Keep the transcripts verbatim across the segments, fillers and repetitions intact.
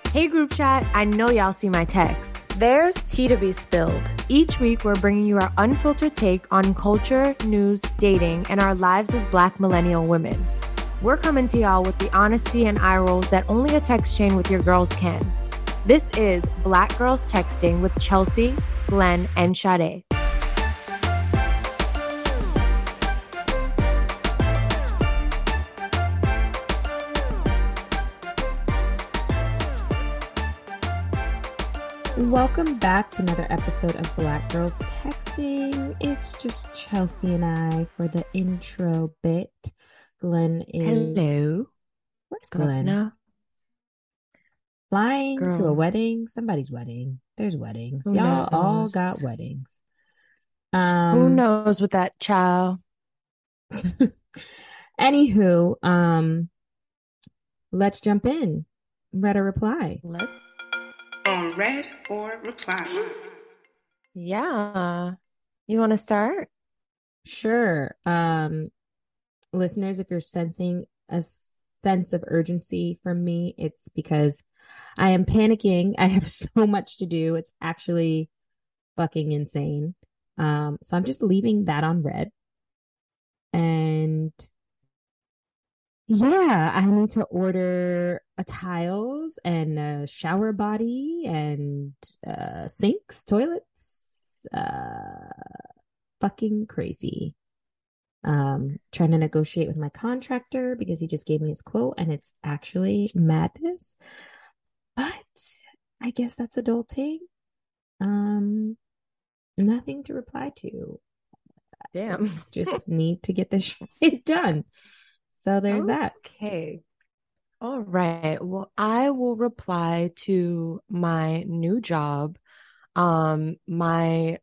Hey group chat, I know y'all see my text. There's tea to be spilled. Each week, we're bringing you our unfiltered take on culture, news, dating, and our lives as Black millennial women. We're coming to y'all with the honesty and eye rolls that only a text chain with your girls can. This is Black Girls Texting with Chelsea, Glenn, and Sade. Welcome back to another episode of Black Girls Texting. It's just Chelsea and I for the intro bit. Glenn is... Hello. Where's Glenn? Now? Flying Girl. to a wedding. Somebody's wedding. There's weddings. Who Y'all knows? all got weddings. Um, Who knows with that child? Anywho, um, let's jump in. Read a reply. Let's. On read or reply. Yeah. You want to start? Sure. Um, listeners, if you're sensing a sense of urgency from me, it's because I am panicking. I have so much to do. It's actually fucking insane. Um, so I'm just leaving that on red. And yeah, I need to order a tiles and a shower body and uh, sinks, toilets. Uh, fucking crazy. Um, trying to negotiate with my contractor because he just gave me his quote and it's actually madness. But I guess that's adulting. Um, nothing to reply to. Damn. Just need to get this shit done. So there's okay. that. Okay. All right. Well, I will reply to my new job. Um, my,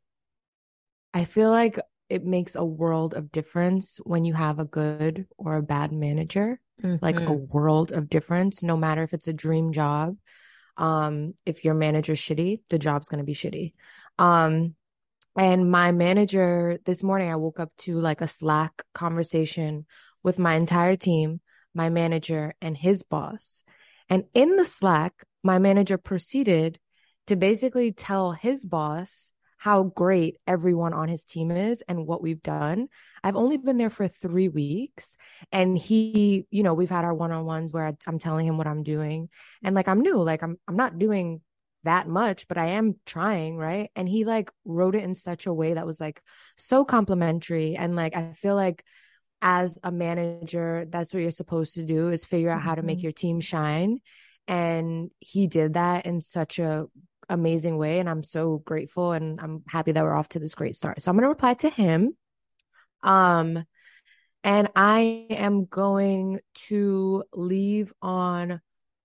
I feel like it makes a world of difference when you have a good or a bad manager, Mm-hmm. like a world of difference, no matter if it's a dream job. Um, if your manager's shitty, the job's going to be shitty. Um, and my manager, this morning, I woke up to like a Slack conversation with my entire team, my manager, and his boss. And in the Slack, my manager proceeded to basically tell his boss how great everyone on his team is and what we've done. I've only been there for three weeks. And he, you know, we've had our one-on-ones where I, I'm telling him what I'm doing. And like, I'm new, like I'm, I'm not doing that much, but I am trying, right? And he like wrote it in such a way that was like so complimentary. And like, I feel like as a manager, that's what you're supposed to do, is figure out how to make your team shine. And he did that in such a amazing way. And I'm so grateful. And I'm happy that we're off to this great start. So I'm going to reply to him. Um, and I am going to leave on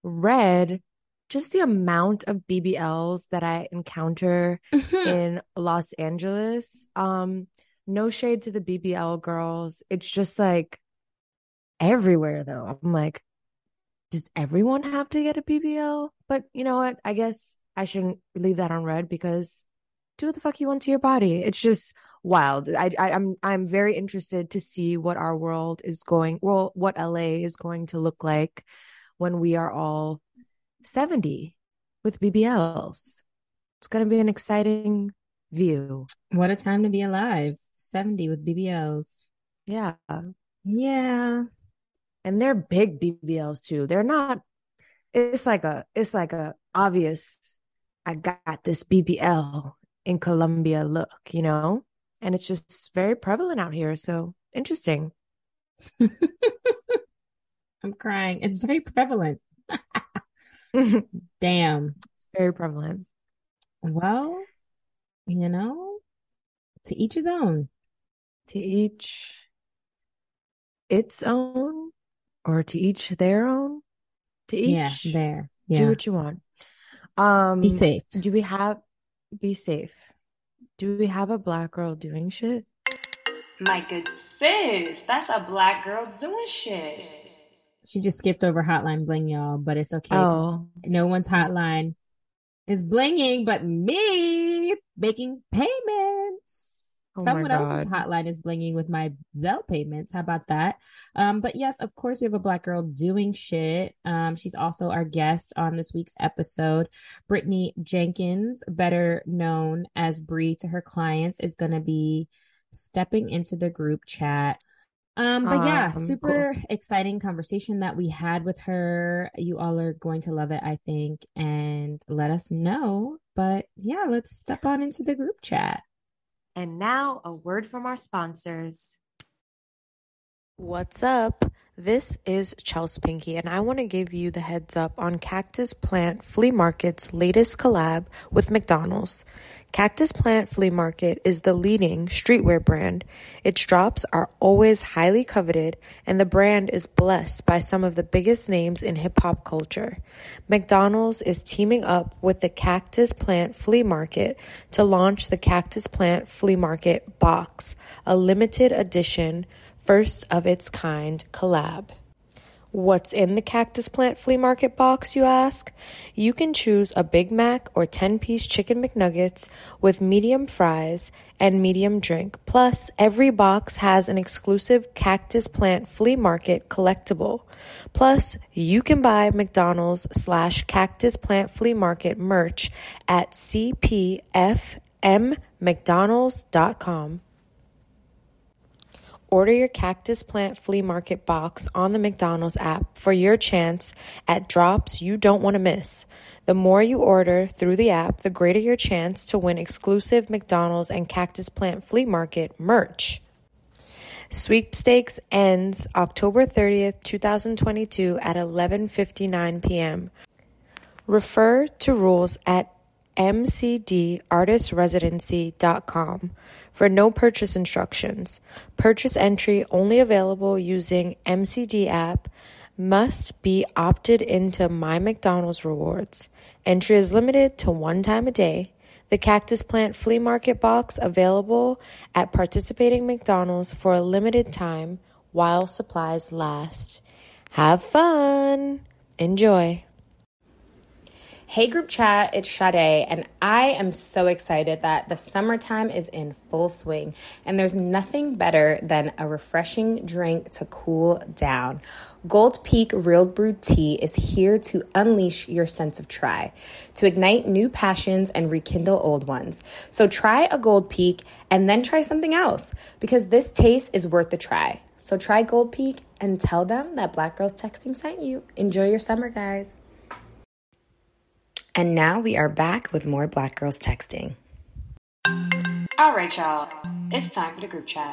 red just the amount of B B Ls that I encounter in Los Angeles. Um, No shade to the B B L girls. It's just like everywhere though. I'm like, does everyone have to get a B B L? But you know what? I guess I shouldn't leave that on red because do what the fuck you want to your body. It's just wild. I, I I'm I'm very interested to see what our world is going, well, what L A is going to look like when we are all seventy with B B Ls. It's gonna be an exciting view. What a time to be alive. seventy with B B Ls. Yeah. Yeah. And they're big B B Ls too. They're not, it's like a, it's like a obvious, I got this B B L in Colombia look, you know? And it's just very prevalent out here. So interesting. I'm crying. It's very prevalent. Damn. It's very prevalent. Well, you know, to each his own. To each its own, or to each their own. To each. Yeah, there. Yeah. Do what you want. Um, Be safe. Do we have, be safe. Do we have a Black girl doing shit? My good sis, that's a Black girl doing shit. She just skipped over Hotline Bling, y'all, but it's okay. Oh. No one's hotline is blinging but me making payments. Oh my Someone else's God. hotline is blinging with my Zelle payments. How about that? Um, but yes, of course, we have a Black girl doing shit. Um, she's also our guest on this week's episode. Brittany Jenkins, better known as Bree to her clients, is going to be stepping into the group chat. Um, but yeah, Um, cool. super exciting conversation that we had with her. You all are going to love it, I think, and let us know. But yeah, let's step on into the group chat. And now a word from our sponsors. What's up? This is Chelsea Pinky, and I want to give you the heads up on Cactus Plant Flea Market's latest collab with McDonald's. Cactus Plant Flea Market is the leading streetwear brand. Its drops are always highly coveted, and the brand is blessed by some of the biggest names in hip-hop culture. McDonald's is teaming up with the Cactus Plant Flea Market to launch the Cactus Plant Flea Market Box, a limited edition first of its kind collab. What's in the Cactus Plant Flea Market box, you ask? You can choose a Big Mac or ten-piece chicken McNuggets with medium fries and medium drink. Plus, every box has an exclusive Cactus Plant Flea Market collectible. Plus, you can buy McDonald's slash Cactus Plant Flea Market merch at c p f m mcdonalds dot com. Order your Cactus Plant Flea Market box on the McDonald's app for your chance at drops you don't want to miss. The more you order through the app, the greater your chance to win exclusive McDonald's and Cactus Plant Flea Market merch. Sweepstakes ends October thirtieth, twenty twenty-two at eleven fifty-nine p.m. Refer to rules at m c d artist residency dot com for no purchase instructions. Purchase entry only available using M C D app. Must be opted into My McDonald's Rewards. Entry is limited to one time a day. The Cactus Plant Flea Market box available at participating McDonald's for a limited time while supplies last. Have fun! Enjoy! Hey group chat, it's Sade, and I am so excited that the summertime is in full swing, and there's nothing better than a refreshing drink to cool down. Gold Peak Real Brewed Tea is here to unleash your sense of try, to ignite new passions and rekindle old ones. So try a Gold Peak and then try something else, because this taste is worth the try. So try Gold Peak and tell them that Black Girls Texting sent you. Enjoy your summer, guys. And now we are back with more Black Girls Texting. All right, y'all. It's time for the group chat.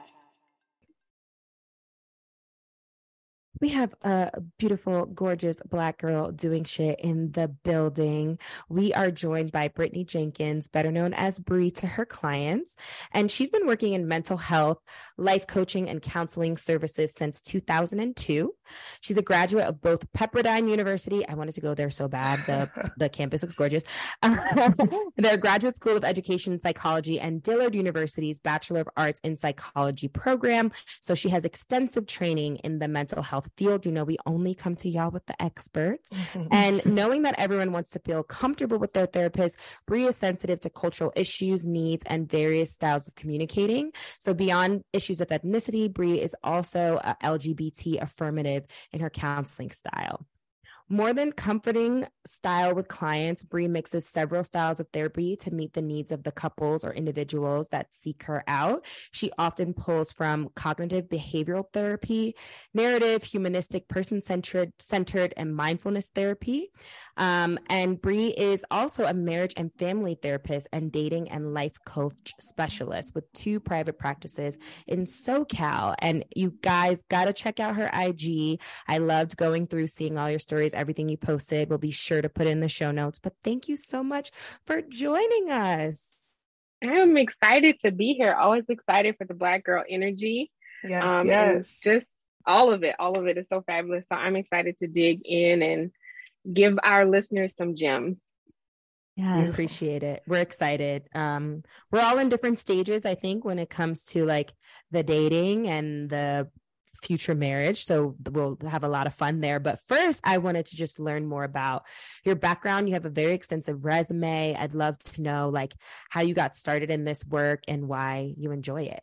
We have a beautiful, gorgeous Black girl doing shit in the building. We are joined by Brittany Jenkins, better known as Bree to her clients. And she's been working in mental health, life coaching, and counseling services since two thousand two. She's a graduate of both Pepperdine University. I wanted to go there so bad. The, the campus looks gorgeous. Their graduate school of education and psychology, and Dillard University's Bachelor of Arts in Psychology program. So she has extensive training in the mental health field. You know, we only come to y'all with the experts. And knowing that everyone wants to feel comfortable with their therapist, Bree is sensitive to cultural issues, needs, and various styles of communicating. So beyond issues of ethnicity, Bree is also uh, L G B T affirmative in her counseling style. More than comforting style with clients, Bree mixes several styles of therapy to meet the needs of the couples or individuals that seek her out. She often pulls from cognitive behavioral therapy, narrative, humanistic, person-centered, centered, and mindfulness therapy. Um, and Bree is also a marriage and family therapist and dating and life coach specialist with two private practices in SoCal. And you guys got to check out her I G. I loved going through, seeing all your stories. Everything you posted, we'll be sure to put in the show notes. But thank you so much for joining us. I'm excited to be here. Always excited for the Black girl energy. Yes, um, yes. And just all of it. All of it is so fabulous. So I'm excited to dig in and give our listeners some gems. Yeah, I appreciate it. We're excited. Um, we're all in different stages, I think, when it comes to like the dating and the future marriage. So we'll have a lot of fun there. But first, I wanted to just learn more about your background. You have a very extensive resume. I'd love to know like how you got started in this work and why you enjoy it.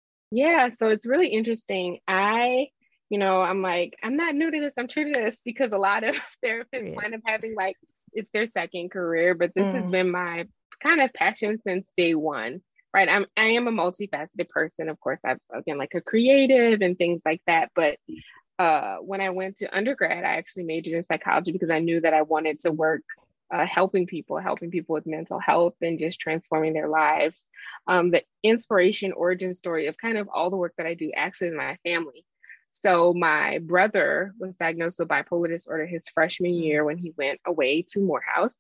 Yeah, so it's really interesting. I, you know, I'm like, I'm not new to this. I'm true to this because a lot of therapists wind up having like, it's their second career, but this mm. has been my kind of passion since day one. Right. I'm, I am a multifaceted person. Of course, I've again, like a creative and things like that. But uh, when I went to undergrad, I actually majored in psychology because I knew that I wanted to work uh, helping people, helping people with mental health and just transforming their lives. Um, the inspiration origin story of kind of all the work that I do actually is my family. So my brother was diagnosed with bipolar disorder his freshman year when he went away to Morehouse.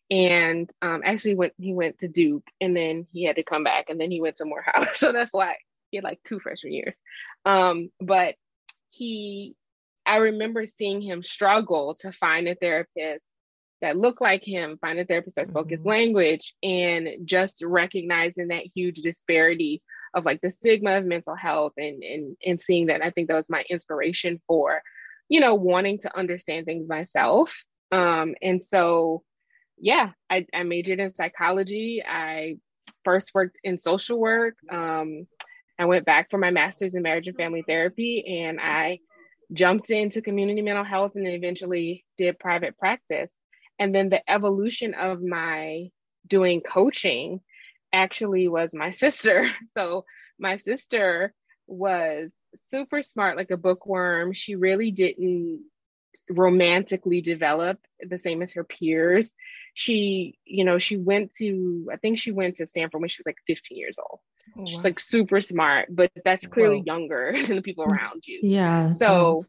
And um, actually went, he went to Duke and then he had to come back and then he went to Morehouse. So that's why he had like two freshman years. Um, but he, I remember seeing him struggle to find a therapist that looked like him, find a therapist that spoke mm-hmm. his language, and just recognizing that huge disparity of like the stigma of mental health and, and, and seeing that. I think that was my inspiration for, you know, wanting to understand things myself. Um, and so Yeah, I, I majored in psychology. I first worked in social work. Um, I went back for my master's in marriage and family therapy, and I jumped into community mental health and then eventually did private practice. And then the evolution of my doing coaching actually was my sister. So my sister was super smart, like a bookworm. She really didn't romantically develop the same as her peers. She, you know, she went to, I think she went to Stanford when she was like fifteen years old. Oh, She's wow. like super smart, but that's clearly Whoa. younger than the people around you. Yeah. So,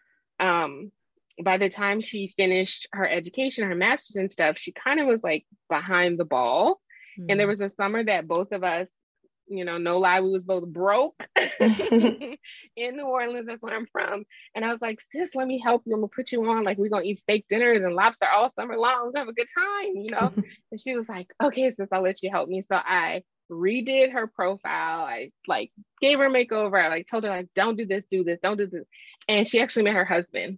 um, by the time she finished her education, her master's and stuff, she kind of was like behind the ball. Mm. And there was a summer that both of us, you know, no lie, we was both broke in New Orleans. That's where I'm from. And I was like, sis, let me help you. I'm gonna put you on. Like, we're gonna eat steak dinners and lobster all summer long. We're gonna have a good time, you know? And she was like, okay, sis, I'll let you help me. So I redid her profile. I like gave her a makeover. I like told her, like, don't do this, do this, don't do this. And she actually met her husband.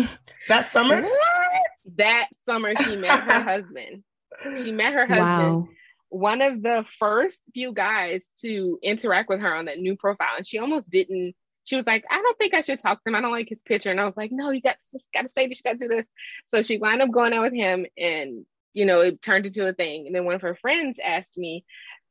That summer? What? That summer she met her husband. She met her husband. Wow. One of the first few guys to interact with her on that new profile. And she almost didn't, she was like, I don't think I should talk to him. I don't like his picture. And I was like, no, you got to, got to say this, you got to do this. So she wound up going out with him and, you know, it turned into a thing. And then one of her friends asked me,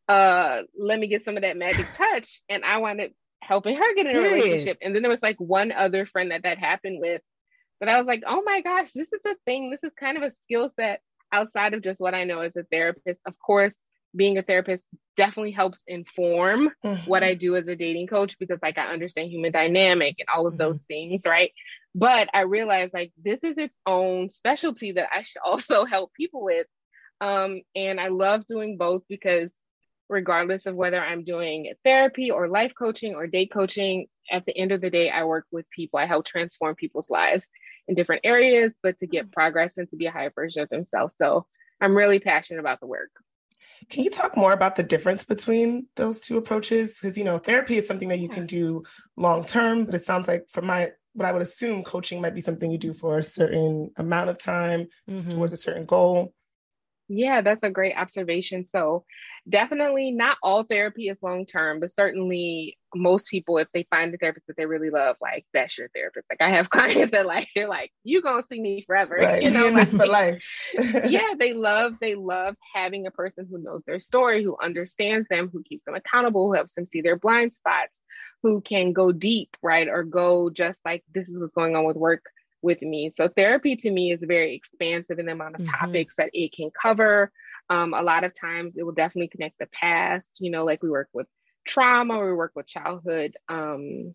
uh, let me get some of that magic touch. And I wound up helping her get in a relationship. And then there was like one other friend that that happened with. But I was like, oh my gosh, this is a thing. This is kind of a skill set outside of just what I know as a therapist. Of course, being a therapist definitely helps inform mm-hmm. what I do as a dating coach, because like I understand human dynamic and all of mm-hmm. those things, right? But I realized like this is its own specialty that I should also help people with. Um, and I love doing both because regardless of whether I'm doing therapy or life coaching or date coaching, at the end of the day, I work with people. I help transform people's lives in different areas, but to get progress and to be a higher version of themselves. So I'm really passionate about the work. Can you talk more about the difference between those two approaches? Because, you know, therapy is something that you can do long term, but it sounds like from my, what I would assume coaching might be something you do for a certain amount of time mm-hmm. towards a certain goal. Yeah, that's a great observation. So definitely not all therapy is long-term, but certainly most people, if they find a therapist that they really love, like that's your therapist. Like I have clients that like, they're like, you gonna see me forever. Right. You know, like, for life. yeah, they love, they love having a person who knows their story, who understands them, who keeps them accountable, who helps them see their blind spots, who can go deep, right? Or go just like, this is what's going on with work with me. So therapy to me is very expansive in the amount of mm-hmm. topics that it can cover. Um, a lot of times it will definitely connect the past, you know, like we work with trauma, or we work with childhood, um,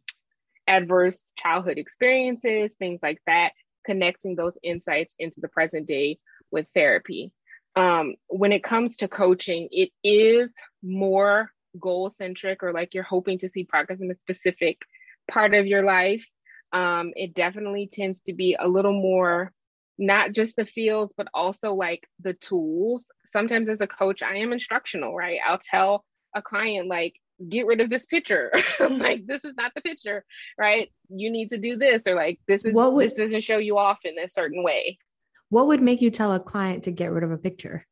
adverse childhood experiences, things like that, connecting those insights into the present day with therapy. Um, when it comes to coaching, it is more goal-centric, or like you're hoping to see progress in a specific part of your life. Um, it definitely tends to be a little more, not just the fields, but also like the tools. Sometimes as a coach, I am instructional, right? I'll tell a client like, get rid of this picture. Like, this is not the picture, right? You need to do this, or like, this is What would- this doesn't show you off in a certain way. What would make you tell a client to get rid of a picture?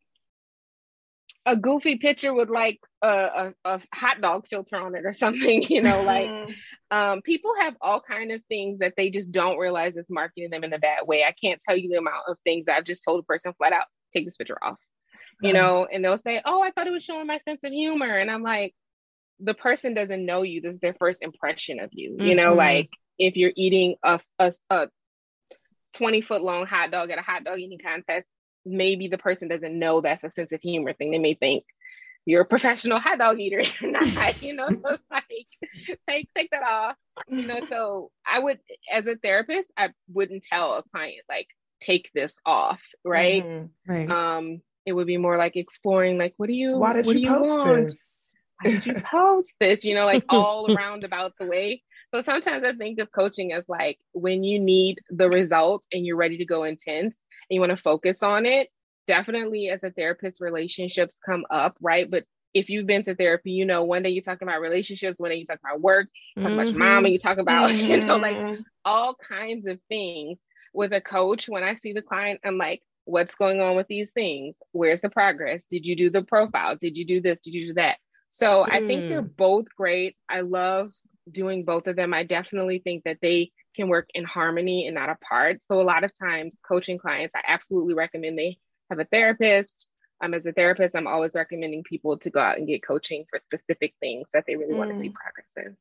A goofy picture with like a, a, a hot dog filter on it or something, you know, like um, people have all kind of things that they just don't realize is marketing them in a bad way. I can't tell you the amount of things I've just told a person flat out, take this picture off, you know, and they'll say, oh, I thought it was showing my sense of humor. And I'm like, the person doesn't know you. This is their first impression of you. Mm-hmm. You know, like if you're eating a, a, a twenty foot long hot dog at a hot dog eating contest, maybe the person doesn't know that's a sense of humor thing. They may think you're a professional hot dog eater. Not, you know, so it's like, take, take that off, you know? So I would, as a therapist, I wouldn't tell a client, like, take this off. Right. Mm-hmm. Right. Um, it would be more like exploring, like, what do you, why did what you do you post want? this? Why did you post this? You know, like all around about the way. So sometimes I think of coaching as like when you need the results and you're ready to go intense and you want to focus on it. Definitely as a therapist, relationships come up, right? But if you've been to therapy, you know, one day you're talking about relationships, one day you talk about work, you talk mm-hmm. about your mom, and you talk about, mm-hmm. you know, like all kinds of things. With a coach, when I see the client, I'm like, what's going on with these things? Where's the progress? Did you do the profile? Did you do this? Did you do that? So mm. I think they're both great. I love doing both of them. I definitely think that they can work in harmony and not apart. So a lot of times coaching clients, I absolutely recommend they have a therapist. Um, as a therapist, I'm always recommending people to go out and get coaching for specific things that they really mm. want to see progress in.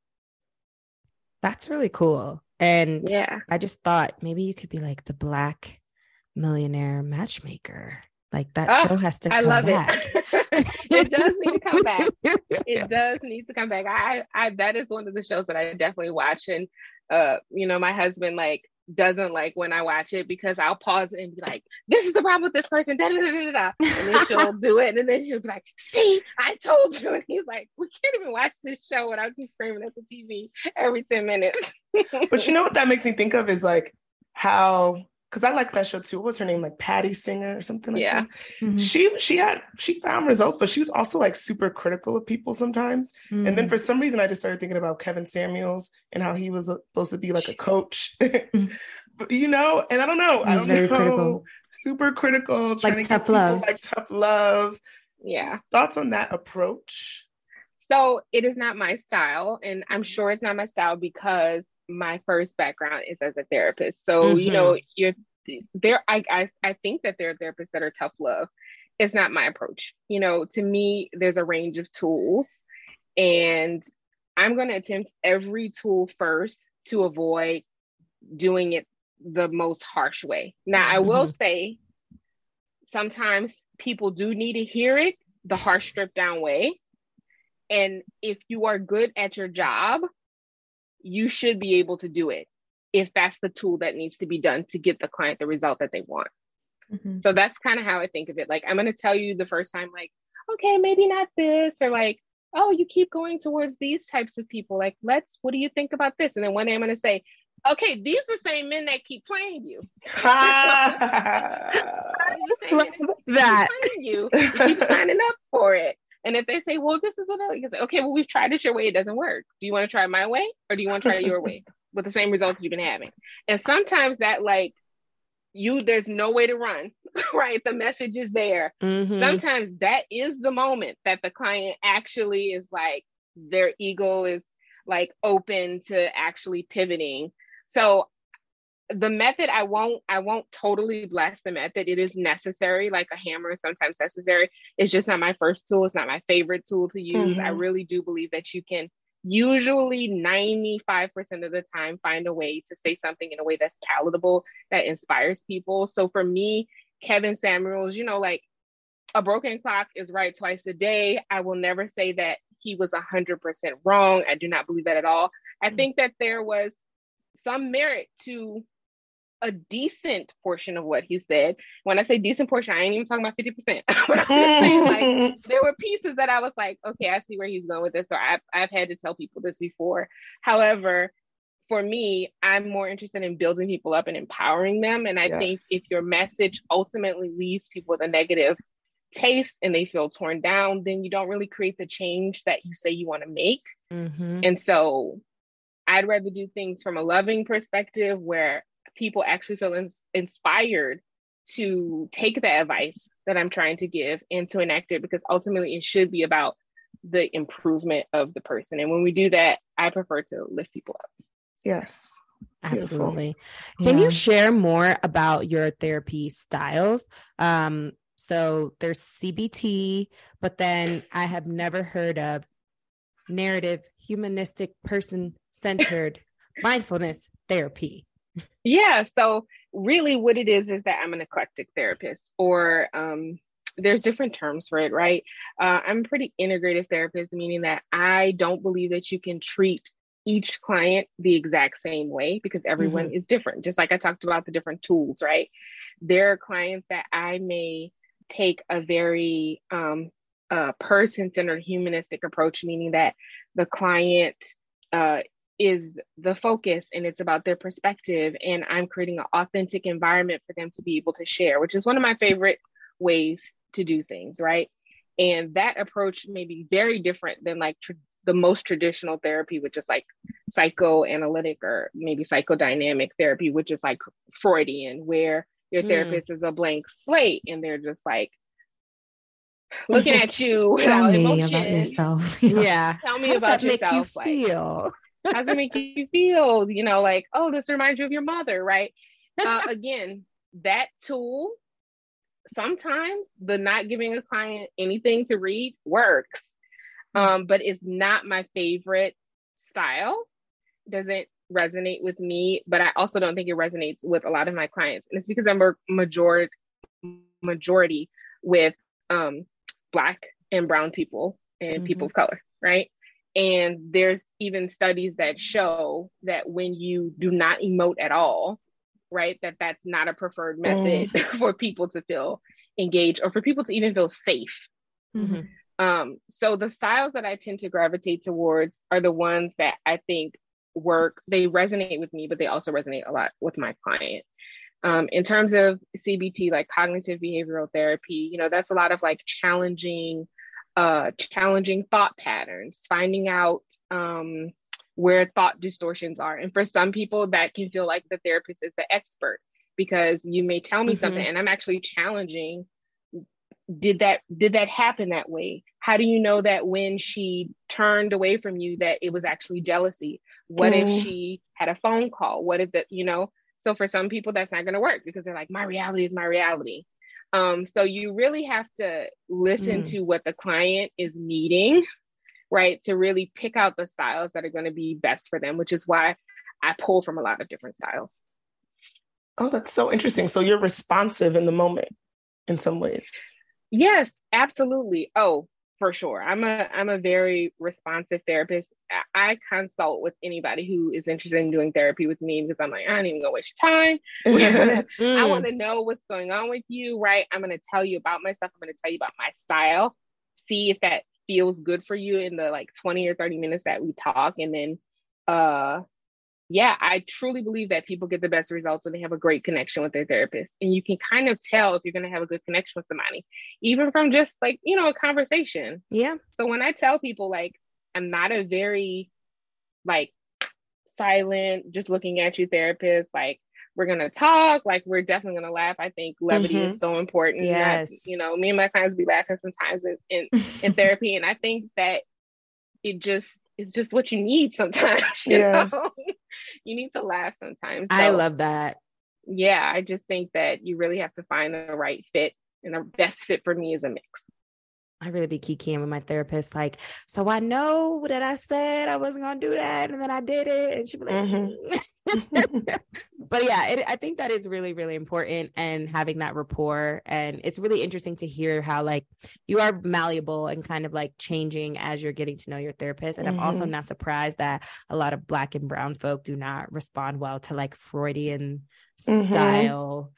That's really cool. And yeah, I just thought maybe you could be like the Black Millionaire Matchmaker. Like that oh, show has to come I love back. It. It does need to come back. It does need to come back. I, I, that is one of the shows that I definitely watch. And, uh, you know, my husband like doesn't like when I watch it because I'll pause and be like, this is the problem with this person. Da, da, da, da, da. And then she'll do it. And then she'll be like, see, I told you. And he's like, we can't even watch this show without you screaming at the T V every ten minutes. But you know what that makes me think of is like how, because I like that show too. What was her name? Like Patty Singer or something like yeah. that. Mm-hmm. She she had she found results, but she was also like super critical of people sometimes. Mm-hmm. And then for some reason, I just started thinking about Kevin Samuels and how he was supposed to be like a coach. Mm-hmm. But, you know, and I don't know. I don't very know. Critical. Super critical. Like trying to tough get love. Like tough love. Yeah. Thoughts on that approach? So it is not my style, and I'm sure it's not my style because my first background is as a therapist. So, mm-hmm. you know, you're there. I, I, I think that there are therapists that are tough love. It's not my approach. You know, to me, there's a range of tools, and I'm going to attempt every tool first to avoid doing it the most harsh way. Now, mm-hmm. I will say sometimes people do need to hear it the harsh, stripped down way. And if you are good at your job, you should be able to do it if that's the tool that needs to be done to get the client the result that they want. Mm-hmm. So that's kind of how I think of it. Like, I'm going to tell you the first time, like, okay, maybe not this, or like, oh, you keep going towards these types of people. Like, let's, what do you think about this? And then one day I'm going to say, okay, these are the same men that keep playing you. that. Keep you. You keep signing up for it. And if they say, well, this is what you can say, okay, well, we've tried it your way. It doesn't work. Do you want to try my way, or do you want to try your way with the same results you've been having? And sometimes that, like, you, there's no way to run, right? The message is there. Mm-hmm. Sometimes that is the moment that the client actually is like, their ego is like open to actually pivoting. So the method, I won't, I won't totally bless the method. It is necessary, like a hammer is sometimes necessary. It's just not my first tool. It's not my favorite tool to use. Mm-hmm. I really do believe that you can usually ninety-five percent of the time find a way to say something in a way that's palatable, that inspires people. So for me, Kevin Samuels, you know, like a broken clock is right twice a day. I will never say that he was one hundred percent wrong. I do not believe that at all. I mm-hmm. think that there was some merit to a decent portion of what he said. When I say decent portion, I ain't even talking about fifty percent. I'm saying, like, there were pieces that I was like, okay, I see where he's going with this. Or I've, I've had to tell people this before. However, for me, I'm more interested in building people up and empowering them. And I yes. think if your message ultimately leaves people with a negative taste and they feel torn down, then you don't really create the change that you say you want to make. Mm-hmm. And so I'd rather do things from a loving perspective where people actually feel ins- inspired to take the advice that I'm trying to give and to enact it, because ultimately it should be about the improvement of the person. And when we do that, I prefer to lift people up. Yes. Absolutely. Beautiful. Can Yeah. you share more about your therapy styles? Um, so there's C B T, but then I have never heard of narrative, humanistic, person-centered mindfulness therapy. Yeah. So really what it is, is that I'm an eclectic therapist, or um, there's different terms for it, right? Uh, I'm a pretty integrative therapist, meaning that I don't believe that you can treat each client the exact same way, because everyone Mm-hmm. is different. Just like I talked about the different tools, right? There are clients that I may take a very um, uh, person-centered humanistic approach, meaning that the client uh, is the focus and it's about their perspective, and I'm creating an authentic environment for them to be able to share, which is one of my favorite ways to do things, right? And that approach may be very different than like tr- the most traditional therapy, which is like psychoanalytic or maybe psychodynamic therapy, which is like Freudian, where your Mm. therapist is a blank slate and they're just like looking at you Tell without me emotion. about yourself. Yeah. Tell me How does about that make you yourself. Like, feel? how does it make you feel? You know, like, oh, this reminds you of your mother, right? Uh, again, that tool, sometimes the not giving a client anything to read works, um, but it's not my favorite style. Doesn't resonate with me, but I also don't think it resonates with a lot of my clients. And it's because I'm a majority majority with um, Black and brown people and Mm-hmm. people of color, right? And there's even studies that show that when you do not emote at all, right, that that's not a preferred method Mm. for people to feel engaged or for people to even feel safe. Mm-hmm. Um, so the styles that I tend to gravitate towards are the ones that I think work. They resonate with me, but they also resonate a lot with my client. Um, in terms of C B T, like cognitive behavioral therapy, you know, that's a lot of like challenging, uh, challenging thought patterns, finding out um, where thought distortions are. And for some people, that can feel like the therapist is the expert, because you may tell me Mm-hmm. something and I'm actually challenging. Did that, did that happen that way? How do you know that when she turned away from you, that it was actually jealousy? What Mm. if she had a phone call? What if that, you know, so for some people that's not going to work because they're like, my reality is my reality. Um, so you really have to listen Mm. to what the client is needing, right? To really pick out the styles that are going to be best for them, which is why I pull from a lot of different styles. Oh, that's so interesting. So you're responsive in the moment in some ways. Yes, absolutely. Oh, for sure. I'm a I'm a very responsive therapist. I, I consult with anybody who is interested in doing therapy with me, because I'm like, I ain't even gonna waste your time. I Mm. want to know what's going on with you, right? I'm gonna tell you about myself. I'm gonna tell you about my style. See if that feels good for you in the like twenty or thirty minutes that we talk, and then uh yeah, I truly believe that people get the best results when they have a great connection with their therapist. And you can kind of tell if you're going to have a good connection with somebody, even from just like, you know, a conversation. Yeah. So when I tell people, like, I'm not a very like silent, just looking at you therapist, like, we're going to talk, like, we're definitely going to laugh. I think levity Mhm. is so important. Yes. Not, you know, me and my clients be laughing sometimes in, in, in therapy. And I think that it just, it's just what you need sometimes. You Yes. know? You need to laugh sometimes. I So, love that. yeah, I just think that you really have to find the right fit, and the best fit for me is a mix. I really be kikiing with my therapist, like, so I know that I said I wasn't gonna do that, and then I did it, and she'd be like, Mhm. but yeah, it, I think that is really, really important, and having that rapport, and it's really interesting to hear how like you are malleable and kind of like changing as you're getting to know your therapist. And I'm also Mhm. not surprised that a lot of Black and brown folk do not respond well to like Freudian Mhm. style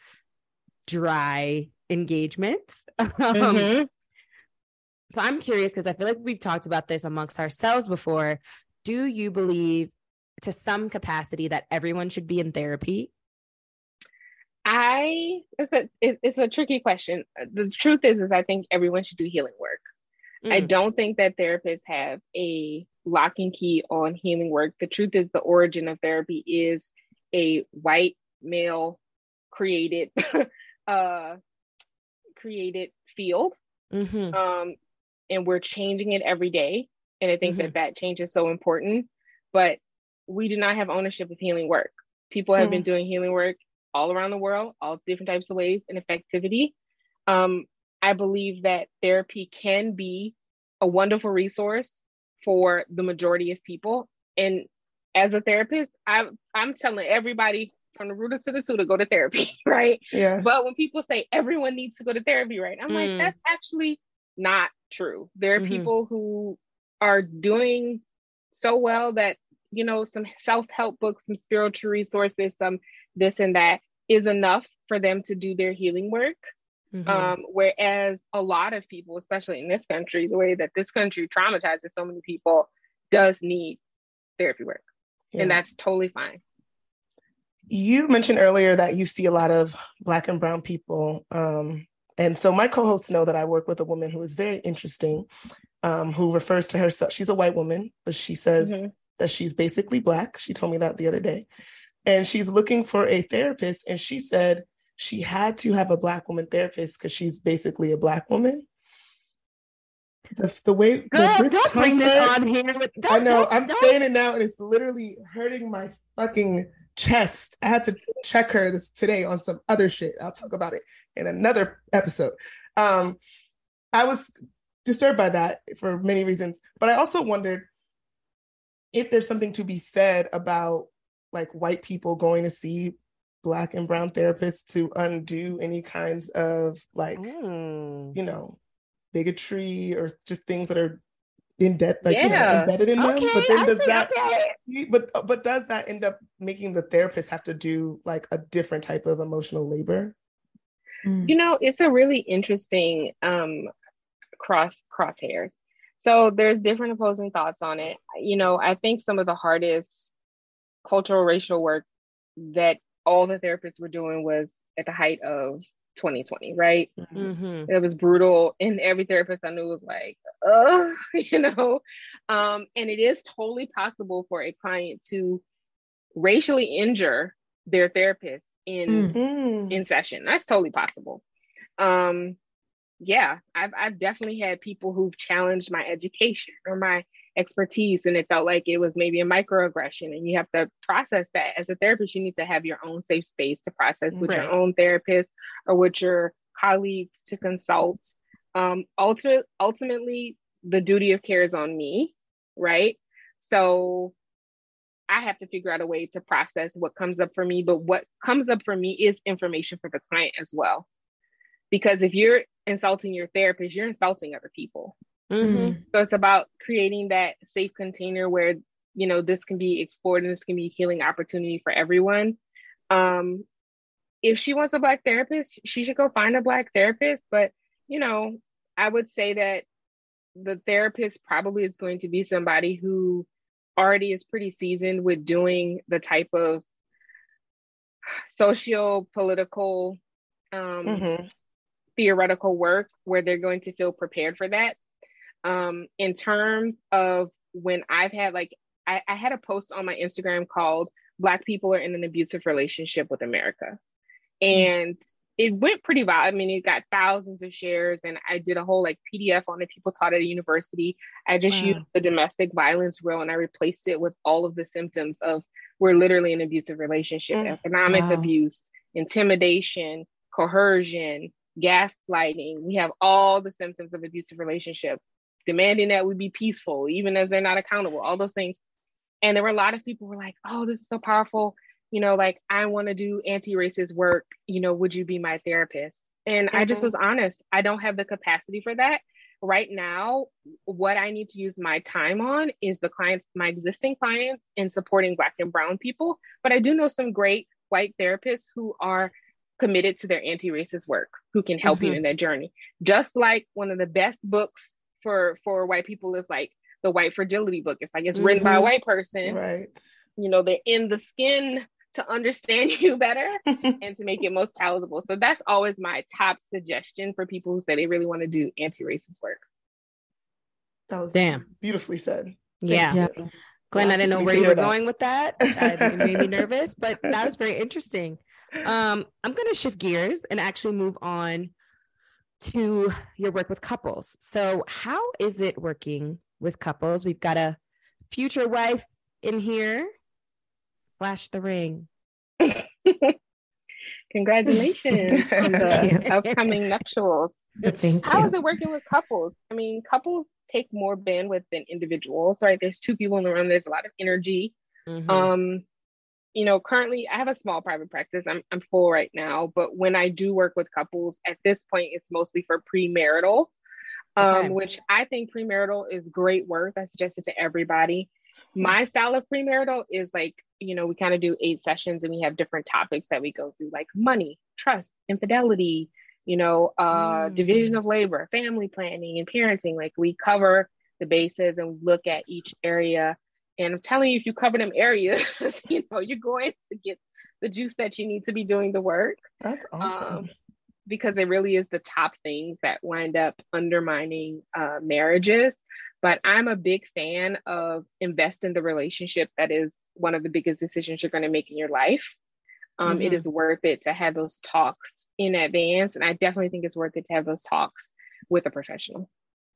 dry engagements. um, Mhm. So I'm curious, because I feel like we've talked about this amongst ourselves before. Do you believe to some capacity that everyone should be in therapy? I it's a it's a tricky question. The truth is, is I think everyone should do healing work. Mm. I don't think that therapists have a lock and key on healing work. The truth is, the origin of therapy is a white male created uh created field, mm-hmm. um, and we're changing it every day. And I think mm-hmm. that that change is so important. But we do not have ownership of healing work. People have mm-hmm. been doing healing work all around the world, all different types of ways and effectivity. Um, I believe that therapy can be a wonderful resource for the majority of people. And as a therapist, I, I'm telling everybody from the rooter to the tutor, go to therapy, right? Yeah. But when people say everyone needs to go to therapy, right? I'm mm. like, that's actually not true. There are mm-hmm. people who are doing so well that, you know, some self-help books, some spiritual resources, some this and that is enough for them to do their healing work. Mm-hmm. Um, whereas a lot of people, especially in this country, the way that this country traumatizes so many people, does need therapy work. Yeah. And that's totally fine. You mentioned earlier that you see a lot of Black and brown people. Um, and so my co-hosts know that I work with a woman who is very interesting, um, who refers to herself, she's a white woman, but she says mm-hmm. that she's basically Black. She told me that the other day. And she's looking for a therapist. And she said she had to have a Black woman therapist because she's basically a Black woman. The, the way Girl, the don't bring this on here. With, I know, I'm don't. saying it now and it's literally hurting my fucking chest. I had to check her this today on some other shit. I'll talk about it in another episode. Um, I was disturbed by that for many reasons, but I also wondered if there's something to be said about like white people going to see Black and brown therapists to undo any kinds of like, mm. you know, bigotry or just things that are in debt, like yeah. you know, embedded in okay, them. But then I does see, that, okay. but but does that end up making the therapist have to do like a different type of emotional labor? You know, it's a really interesting um, cross crosshairs. So there's different opposing thoughts on it. You know, I think some of the hardest cultural racial work that all the therapists were doing was at the height of twenty twenty, right? Mm-hmm. It was brutal, and every therapist I knew was like, "Ugh," you know. Um, and it is totally possible for a client to racially injure their therapist in mm-hmm. in session. That's totally possible. Um, yeah, I've I've definitely had people who've challenged my education or my expertise, and it felt like it was maybe a microaggression, and you have to process that. As a therapist, you need to have your own safe space to process with right. your own therapist or with your colleagues to consult. Um, ulti- ultimately, the duty of care is on me, right? So I have to figure out a way to process what comes up for me, but what comes up for me is information for the client as well. Because if you're insulting your therapist, you're insulting other people. Mm-hmm. So it's about creating that safe container where, you know, this can be explored and this can be a healing opportunity for everyone. Um, if she wants a Black therapist, she should go find a Black therapist. But, you know, I would say that the therapist probably is going to be somebody who already is pretty seasoned with doing the type of socio-political, um, mm-hmm. theoretical work where they're going to feel prepared for that. Um, in terms of when I've had like, I, I had a post on my Instagram called Black People Are in an Abusive Relationship with America. And mm. it went pretty viral. I mean, it got thousands of shares, and I did a whole like P D F on it. People taught at a university. I just wow. used the domestic violence rule and I replaced it with all of the symptoms of we're literally in an abusive relationship, mm. economic wow. abuse, intimidation, coercion, gaslighting. We have all the symptoms of abusive relationship, demanding that we be peaceful, even as they're not accountable, all those things. And there were a lot of people who were like, oh, this is so powerful. You know, like, I want to do anti-racist work. You know, would you be my therapist? And mm-hmm. I just was honest. I don't have the capacity for that. Right now, what I need to use my time on is the clients, my existing clients, and supporting Black and brown people. But I do know some great white therapists who are committed to their anti-racist work, who can help mm-hmm. you in that journey. Just like one of the best books for, for white people is like the White Fragility book. It's like, it's mm-hmm. written by a white person. Right. You know, they're in the skin to understand you better and to make it most palatable. So that's always my top suggestion for people who say they really want to do anti-racist work. That was Damn. beautifully said. Yeah. Yeah. Glenn, I didn't know Me where to you hear were that. going with that. Uh, It made me nervous, but that was very interesting. Um, I'm going to shift gears and actually move on to your work with couples. So how is it working with couples? We've got a future wife in here. Flash the ring. Congratulations on the upcoming nuptials. Thank How you. is it working with couples? I mean, couples take more bandwidth than individuals, right? There's two people in the room. There's a lot of energy. Mhm. Um, you know, currently I have a small private practice. I'm I'm full right now, but when I do work with couples, at this point, it's mostly for premarital, um, Okay. which I think premarital is great work. I suggest it to everybody. My style of premarital is like, you know, we kind of do eight sessions and we have different topics that we go through, like money, trust, infidelity, you know, uh, Mm. division of labor, family planning, and parenting. Like we cover the bases and look at each area. And I'm telling you, if you cover them areas, you know, you're going to get the juice that you need to be doing the work. That's awesome. Um, because it really is the top things that wind up undermining uh, marriages. But I'm a big fan of invest in the relationship. That is one of the biggest decisions you're going to make in your life. Um, Mhm. It is worth it to have those talks in advance. And I definitely think it's worth it to have those talks with a professional.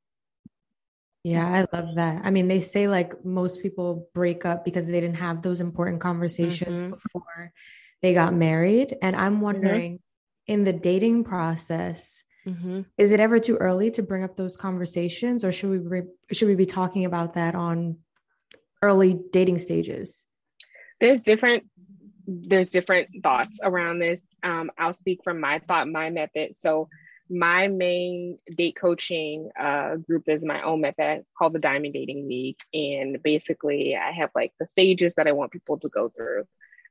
Yeah, I love that. I mean, they say like most people break up because they didn't have those important conversations Mhm. before they got married. And I'm wondering, in the dating process, Mhm. is it ever too early to bring up those conversations, or should we re- should we be talking about that on early dating stages? There's different there's different thoughts around this. Um, I'll speak from my thought, my method. So my main date coaching uh, group is my own method. It's called the Diamond Dating League. And basically I have like the stages that I want people to go through.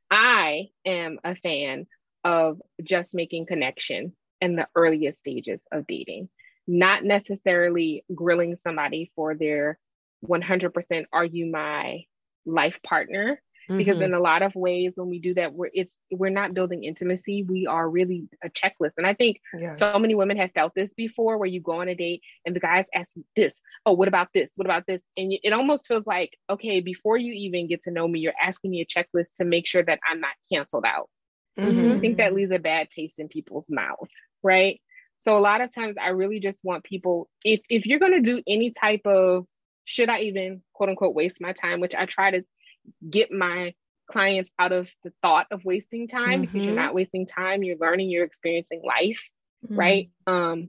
I am a fan of just making connection in the earliest stages of dating, not necessarily grilling somebody for their one hundred percent are you my life partner? Because Mhm. in a lot of ways, when we do that, we're it's we're not building intimacy. We are really a checklist. And I think Yes. so many women have felt this before, where you go on a date and the guys ask you this, oh, what about this? What about this? And you, it almost feels like, okay, before you even get to know me, you're asking me a checklist to make sure that I'm not canceled out. Mhm. I think that leaves a bad taste in people's mouth, right? So a lot of times I really just want people, if if you're going to do any type of, should I even quote unquote waste my time, which I try to get my clients out of the thought of wasting time, because you're Mhm. not wasting time, you're learning, you're experiencing life, Mhm. right? Um,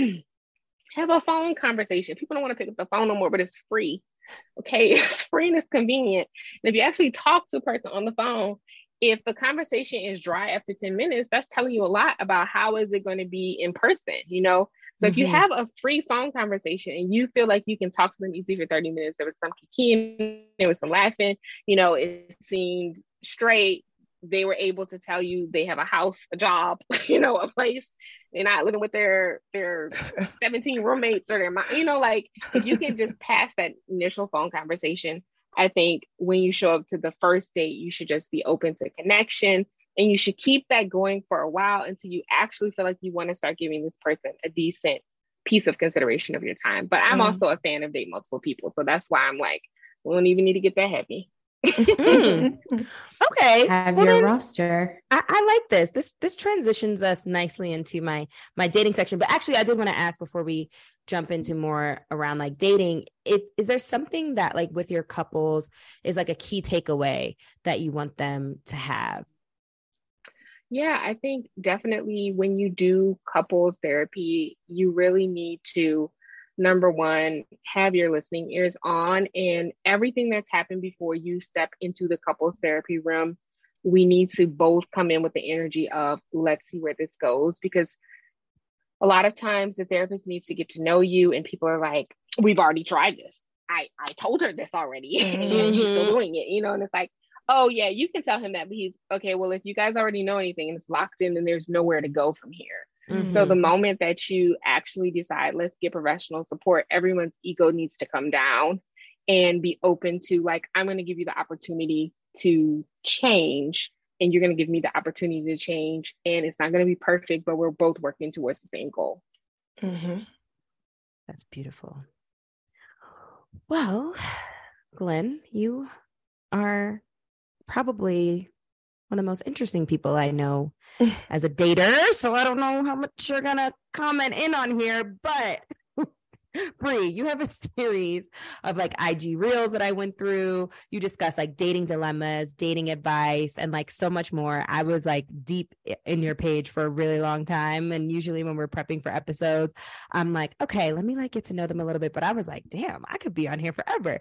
have a phone conversation. People don't want to pick up the phone no more, but it's free. Okay, it's free and it's convenient. And if you actually talk to a person on the phone, if the conversation is dry after ten minutes, that's telling you a lot about how is it going to be in person, you know? So if you Mhm. have a free phone conversation and you feel like you can talk to them easy for thirty minutes, there was some kikiing, there was some laughing, you know, it seemed straight. They were able to tell you they have a house, a job, you know, a place. They're not living with their their seventeen roommates or their mom, you know, like if you can just pass that initial phone conversation, I think when you show up to the first date, you should just be open to connection, and you should keep that going for a while until you actually feel like you want to start giving this person a decent piece of consideration of your time. But I'm Mm. also a fan of date multiple people. So that's why I'm like, we don't even need to get that heavy. Mm. Okay. Have Well, your then, roster. I, I like this. This this transitions us nicely into my my dating section. But actually, I did want to ask before we jump into more around like dating. If is there something that like with your couples is like a key takeaway that you want them to have? Yeah, I think definitely when you do couples therapy, you really need to, number one, have your listening ears on, and everything that's happened before you step into the couples therapy room, we need to both come in with the energy of, let's see where this goes. Because a lot of times the therapist needs to get to know you, and people are like, we've already tried this. I, I told her this already, and she's still Mhm. doing it, you know, and it's like, oh yeah, you can tell him that, but he's okay. Well, if you guys already know anything and it's locked in, then there's nowhere to go from here. So the Mhm. moment that you actually decide, let's get professional support, everyone's ego needs to come down and be open to like, I'm going to give you the opportunity to change and you're going to give me the opportunity to change. And it's not going to be perfect, but we're both working towards the same goal. Mm-hmm. That's beautiful. Well, Glenn, you are probably one of the most interesting people I know as a dater. So I don't know how much you're going to comment in on here, but Bree, you have a series of like I G reels that I went through. You discuss like dating dilemmas, dating advice, and like so much more. I was like deep in your page for a really long time. And usually when we're prepping for episodes, I'm like, okay, let me like get to know them a little bit. But I was like, damn, I could be on here forever.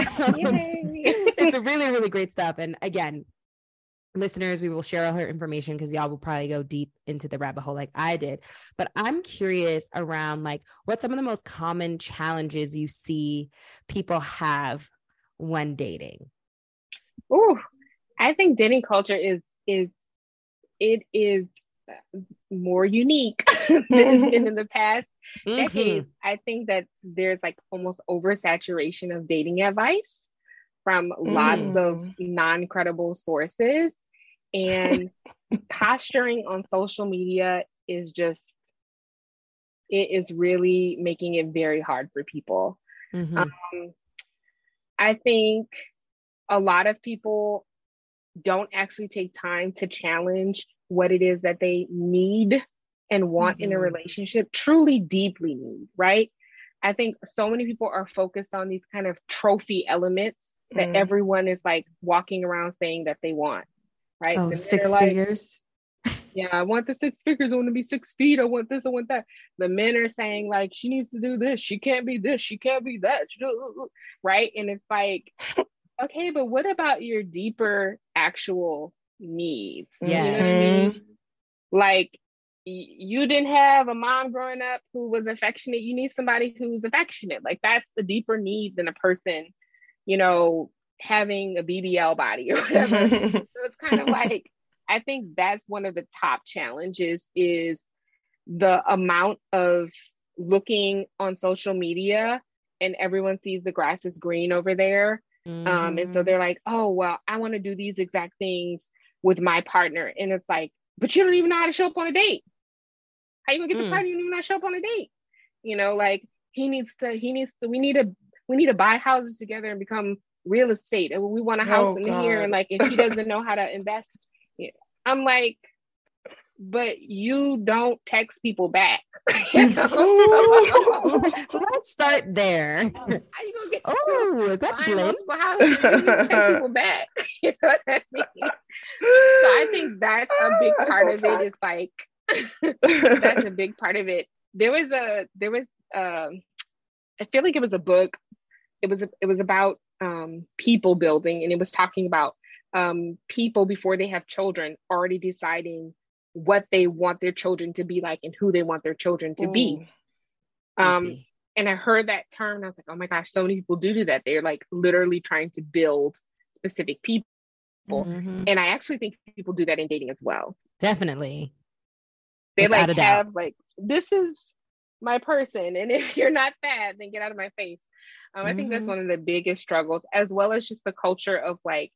It's a really, really great stuff. And again, listeners, we will share all her information because y'all will probably go deep into the rabbit hole like I did. But I'm curious around like what some of the most common challenges you see people have when dating. Oh, I think dating culture is is it is more unique than it's been in the past mm-hmm. decades. I think that there's like almost oversaturation of dating advice from mm. lots of non-credible sources. And posturing on social media is just, it is really making it very hard for people. Mm-hmm. Um, I think a lot of people don't actually take time to challenge what it is that they need and want mm-hmm. in a relationship, truly deeply need, right? I think so many people are focused on these kind of trophy elements that mm. everyone is like walking around saying that they want. Right. Oh, six like, figures. Yeah, I want the six figures. I want to be six feet. I want this. I want that. The men are saying like, she needs to do this. She can't be this. She can't be that. Right. And it's like, okay, but what about your deeper actual needs? Yeah. You know what I mean? Like, y- you didn't have a mom growing up who was affectionate. You need somebody who's affectionate. Like, that's a deeper need than a person, you know, having a B B L body or whatever. So it's kind of like, I think that's one of the top challenges is the amount of looking on social media and everyone sees the grass is green over there. Mm-hmm. Um, and so they're like, oh, well, I want to do these exact things with my partner. And it's like, but you don't even know how to show up on a date. How you gonna get mm. the partner? You don't even know how to show up on a date. You know, like he needs to, he needs to, we need to, we need to buy houses together and become real estate. And we want a house oh, in God. here. And like, if he doesn't know how to invest, you know, I'm like, but you don't text people back. You know? Let's start there. How you gonna get oh, is that Glenn? Houses? You text people back. You know what I mean? So I think that's a big part of it. Is like that's a big part of it. There was a there was um I feel like it was a book. It was a, it was about um people building, and it was talking about um people before they have children already deciding what they want their children to be like and who they want their children to Ooh. be. Um, okay. And I heard that term and I was like, oh my gosh, so many people do do that. They're like literally trying to build specific people. Mm-hmm. And I actually think people do that in dating as well. Definitely. They Without like have like, this is my person. And if you're not that, then get out of my face. Um, mm-hmm. I think that's one of the biggest struggles, as well as just the culture of like,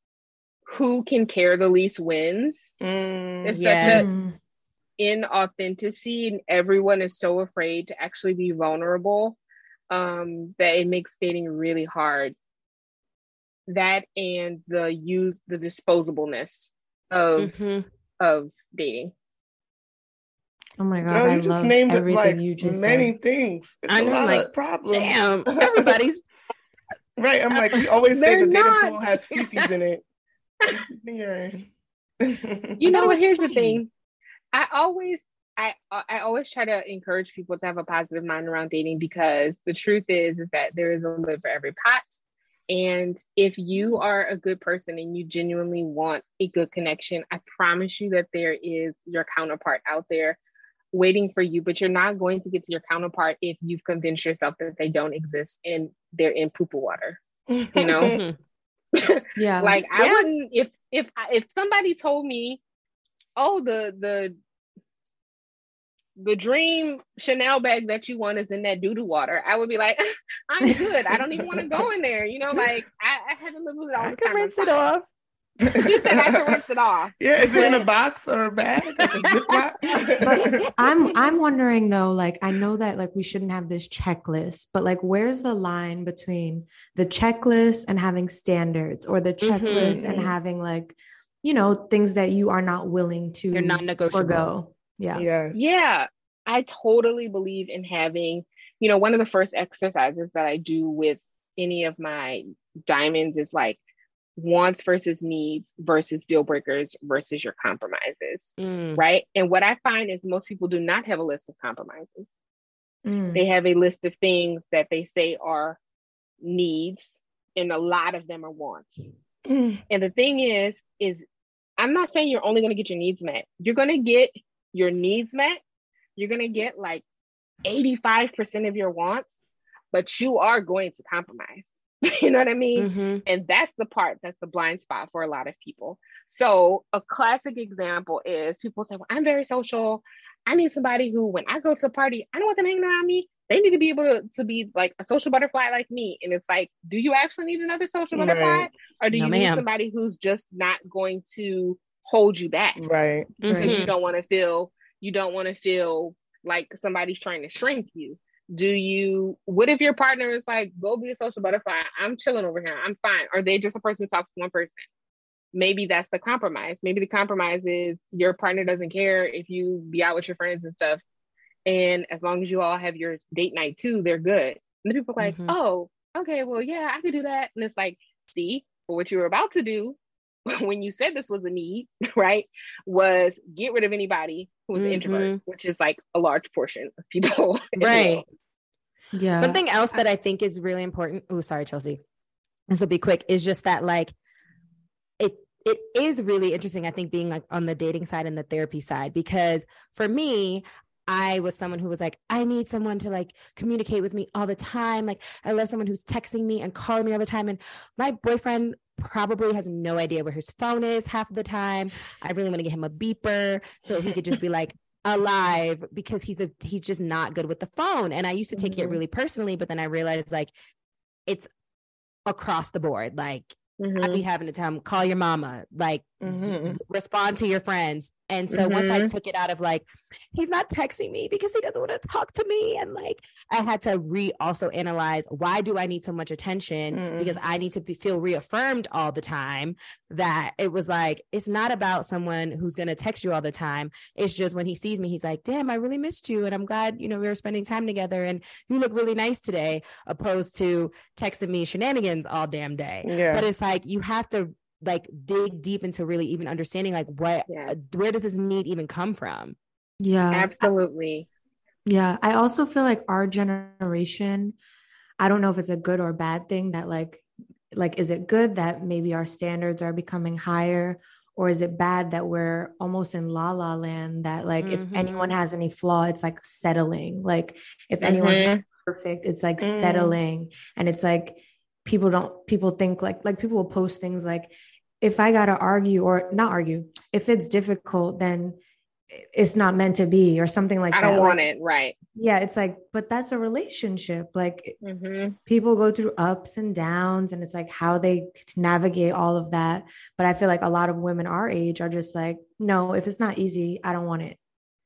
who can care the least wins. Mm, There's yes. such a inauthenticity, and everyone is so afraid to actually be vulnerable um, that it makes dating really hard. That and the use, the disposableness of mm-hmm. of dating. Oh my God! Girl, you I just love named everything like you just many said. things. It's I a know, lot like, of problems. Damn, everybody's right. I'm like, we always say the not. dating pool has feces in it. You know what? Here's funny. the thing. I always, I, I always try to encourage people to have a positive mind around dating, because the truth is, is that there is a lid for every pot. And if you are a good person and you genuinely want a good connection, I promise you that there is your counterpart out there waiting for you. But you're not going to get to your counterpart if you've convinced yourself that they don't exist and they're in poo poo water. You know. Yeah. Like I yeah. wouldn't, if if if somebody told me, oh, the the the dream Chanel bag that you want is in that doo-doo water, I would be like, I'm good. I don't even want to go in there. You know, like I, I haven't lived with it all I the can time. rinse it off. She said I can rinse it off. Yeah, is it in a box or a bag, like a Ziploc? But I'm I'm wondering though, like I know that like we shouldn't have this checklist, but like where's the line between the checklist and having standards, or the checklist Mhm. and having like, you know, things that you are not willing to Your non-negotiables. forgo? Yeah. Yes. Yeah, I totally believe in having, you know, one of the first exercises that I do with any of my diamonds is like wants versus needs versus deal breakers versus your compromises, Mm. right? And what I find is most people do not have a list of compromises. Mm. They have a list of things that they say are needs, and a lot of them are wants. Mm. And the thing is, is I'm not saying you're only going to get your needs met. You're going to get your needs met. You're going to get like eighty-five percent of your wants, but you are going to compromise. You know what I mean? Mm-hmm. And that's the part that's the blind spot for a lot of people. So a classic example is people say, well, I'm very social. I need somebody who, when I go to a party, I don't want them hanging around me. They need to be able to, to be like a social butterfly like me. And it's like, do you actually need another social butterfly? Right. Or do No, you need ma'am. somebody who's just not going to hold you back? Right. Because Mhm. you don't want to feel, you don't want to feel like somebody's trying to shrink you. Do you, what if your partner is like, go be a social butterfly, I'm chilling over here, I'm fine? Are they just a person who talks to one person? Maybe that's the compromise. Maybe the compromise is your partner doesn't care if you be out with your friends and stuff, and as long as you all have your date night too, they're good. And the people are like, Mhm. oh, okay, well, yeah, I could do that. And it's like, see, but what you were about to do when you said this was a need, right, was get rid of anybody who was an introvert, Mhm. which is like a large portion of people in the Right. world. Yeah. Something else that I think is really important. Oh, sorry, Chelsea. This will be quick. Is just that like it it is really interesting, I think, being like on the dating side and the therapy side, because for me, I was someone who was like, I need someone to like communicate with me all the time. Like I love someone who's texting me and calling me all the time. And my boyfriend probably has no idea where his phone is half of the time. I really want to get him a beeper so he could just be like alive, because he's a he's just not good with the phone. And I used to take it Mhm. really personally, but then I realized like it's across the board. Like I Mhm. be having to tell him, call your mama, like Mhm. d- respond to your friends. And so once I Mhm. took it out of like, he's not texting me because he doesn't want to talk to me. And like, I had to re also analyze, why do I need so much attention? Mhm. Because I need to be, feel reaffirmed all the time. That it was like, it's not about someone who's going to text you all the time. It's just when he sees me, he's like, damn, I really missed you. And I'm glad, you know, we were spending time together and you look really nice today, opposed to texting me shenanigans all damn day. Yeah. But it's like, you have to like dig deep into really even understanding like what, Yeah. where does this need even come from? Yeah. Absolutely. Yeah. I also feel like our generation, I don't know if it's a good or bad thing that like, like, is it good that maybe our standards are becoming higher, or is it bad that we're almost in la la land that like, Mhm. if anyone has any flaw, it's like settling. Like if anyone's Mhm. not perfect, it's like Mm. settling. And it's like, people don't, people think like, like people will post things like, if I got to argue or not argue, if it's difficult, then it's not meant to be, or something like I that. don't want Like, it. Right. yeah, it's like, but that's a relationship. Like Mhm. people go through ups and downs, and it's like how they navigate all of that. But I feel like a lot of women our age are just like, no, if it's not easy, I don't want it.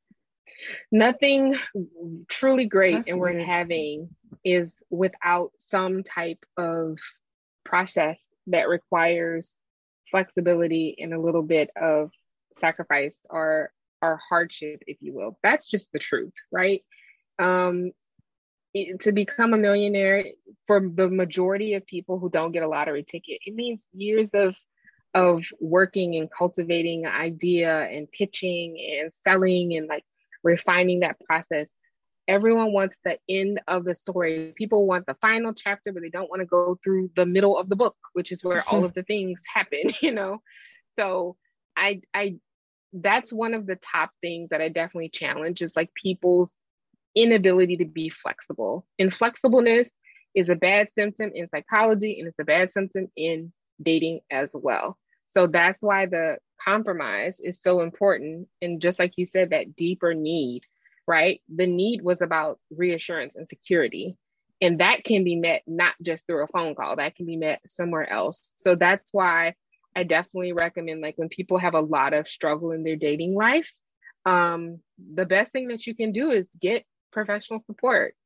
Nothing truly great That's and worth weird. having is without some type of process that requires flexibility and a little bit of sacrifice or or hardship, if you will. That's just the truth, right? Um, it- to become a millionaire, for the majority of people who don't get a lottery ticket, it means years of of working and cultivating an idea and pitching and selling and like refining that process. Everyone wants the end of the story. People want the final chapter, but they don't want to go through the middle of the book, which is where all of the things happen, you know? So I, I, that's one of the top things that I definitely challenge is like people's inability to be flexible. Inflexibleness is a bad symptom in psychology, and it's a bad symptom in dating as well. So that's why the compromise is so important. And just like you said, that deeper need, right? The need was about reassurance and security. And that can be met not just through a phone call, that can be met somewhere else. So that's why I definitely recommend, like, when people have a lot of struggle in their dating life, um, the best thing that you can do is get professional support.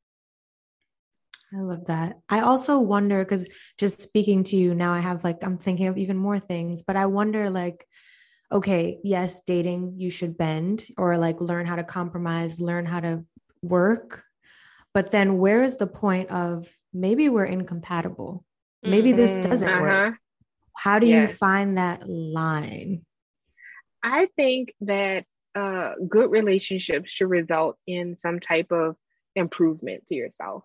I love that. I also wonder, because just speaking to you now, I have like, I'm thinking of even more things, but I wonder, like, okay, yes, dating, you should bend or like learn how to compromise, learn how to work. But then where is the point of maybe we're incompatible? Maybe this doesn't uh-huh. work. How do Yes. you find that line? I think that uh, good relationships should result in some type of improvement to yourself.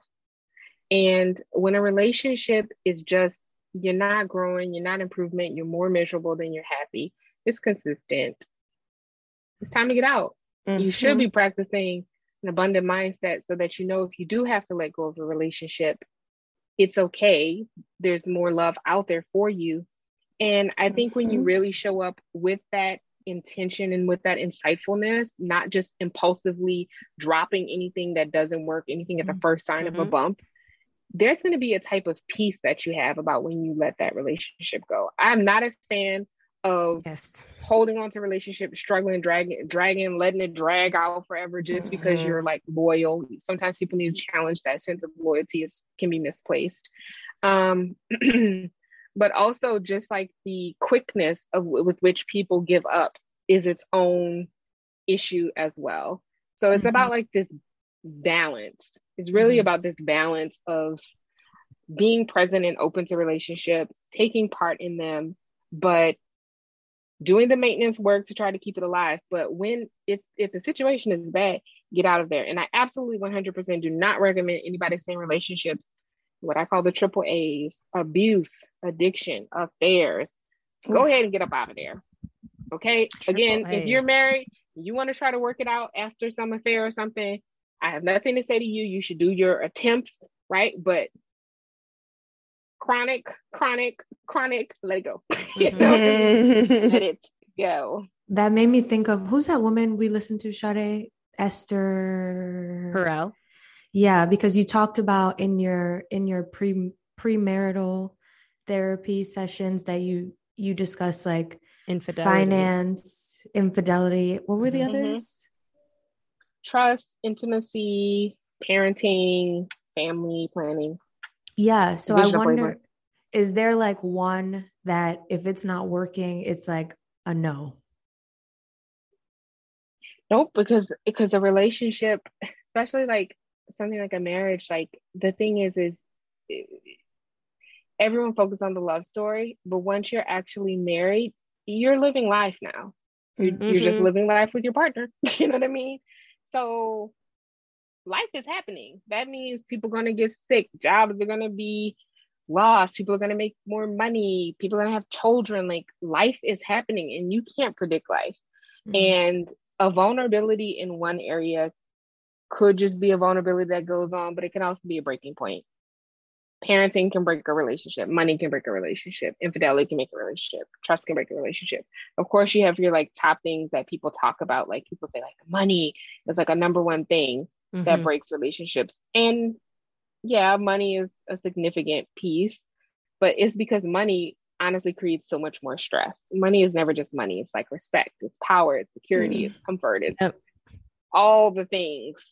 And when a relationship is just, you're not growing, you're not improvement, you're more miserable than you're happy, it's consistent, it's time to get out. Mm-hmm. You should be practicing an abundant mindset so that you know if you do have to let go of a relationship, it's okay. There's more love out there for you. And I think when you really show up with that intention and with that insightfulness, not just impulsively dropping anything that doesn't work, anything at the first sign mm-hmm. of a bump, there's going to be a type of peace that you have about when you let that relationship go. I'm not a fan of yes. holding on to relationships, struggling, dragging, dragging, letting it drag out forever just mm-hmm. because you're like loyal. Sometimes people need to challenge that sense of loyalty. Is can be misplaced. Um, but also just like the quickness of with which people give up is its own issue as well. So it's mm-hmm. about like this balance. It's really mm-hmm. about this balance of being present and open to relationships, taking part in them, but doing the maintenance work to try to keep it alive. But when, if, if the situation is bad, get out of there. And I absolutely one hundred percent do not recommend anybody stay in relationships, what I call the triple A's: abuse, addiction, affairs. Oof. Go ahead and get up out of there. Okay. Triple Again, A's. If you're married, you want to try to work it out after some affair or something, I have nothing to say to you. You should do your attempts, right? But chronic, chronic, chronic, let it go. You know? Let it go. That made me think of, who's that woman we listened to, Sade? Esther Perel. Yeah, because you talked about in your in your pre premarital therapy sessions that you you discuss like infidelity, finance, infidelity. What were the mm-hmm. others? Trust, intimacy, parenting, family planning. Yeah. So I wonder, is there like one that if it's not working, it's like a no? Nope, because because a relationship, especially like something like a marriage, like the thing is, is everyone focuses on the love story, but once you're actually married, you're living life now. You're, mm-hmm. you're just living life with your partner. You know what I mean? So life is happening. That means people are going to get sick. Jobs are going to be lost. People are going to make more money. People are going to have children. Like life is happening and you can't predict life. Mm-hmm. And a vulnerability in one area could just be a vulnerability that goes on, but it can also be a breaking point. Parenting can break a relationship. Money can break a relationship. Infidelity can make a relationship. Trust can break a relationship. Of course, you have your like top things that people talk about. Like people say like money is like a number one thing mm-hmm. that breaks relationships. And yeah, money is a significant piece, but it's because money honestly creates so much more stress. Money is never just money. It's like respect, it's power, it's security, mm. it's comfort, it's yep. all the things.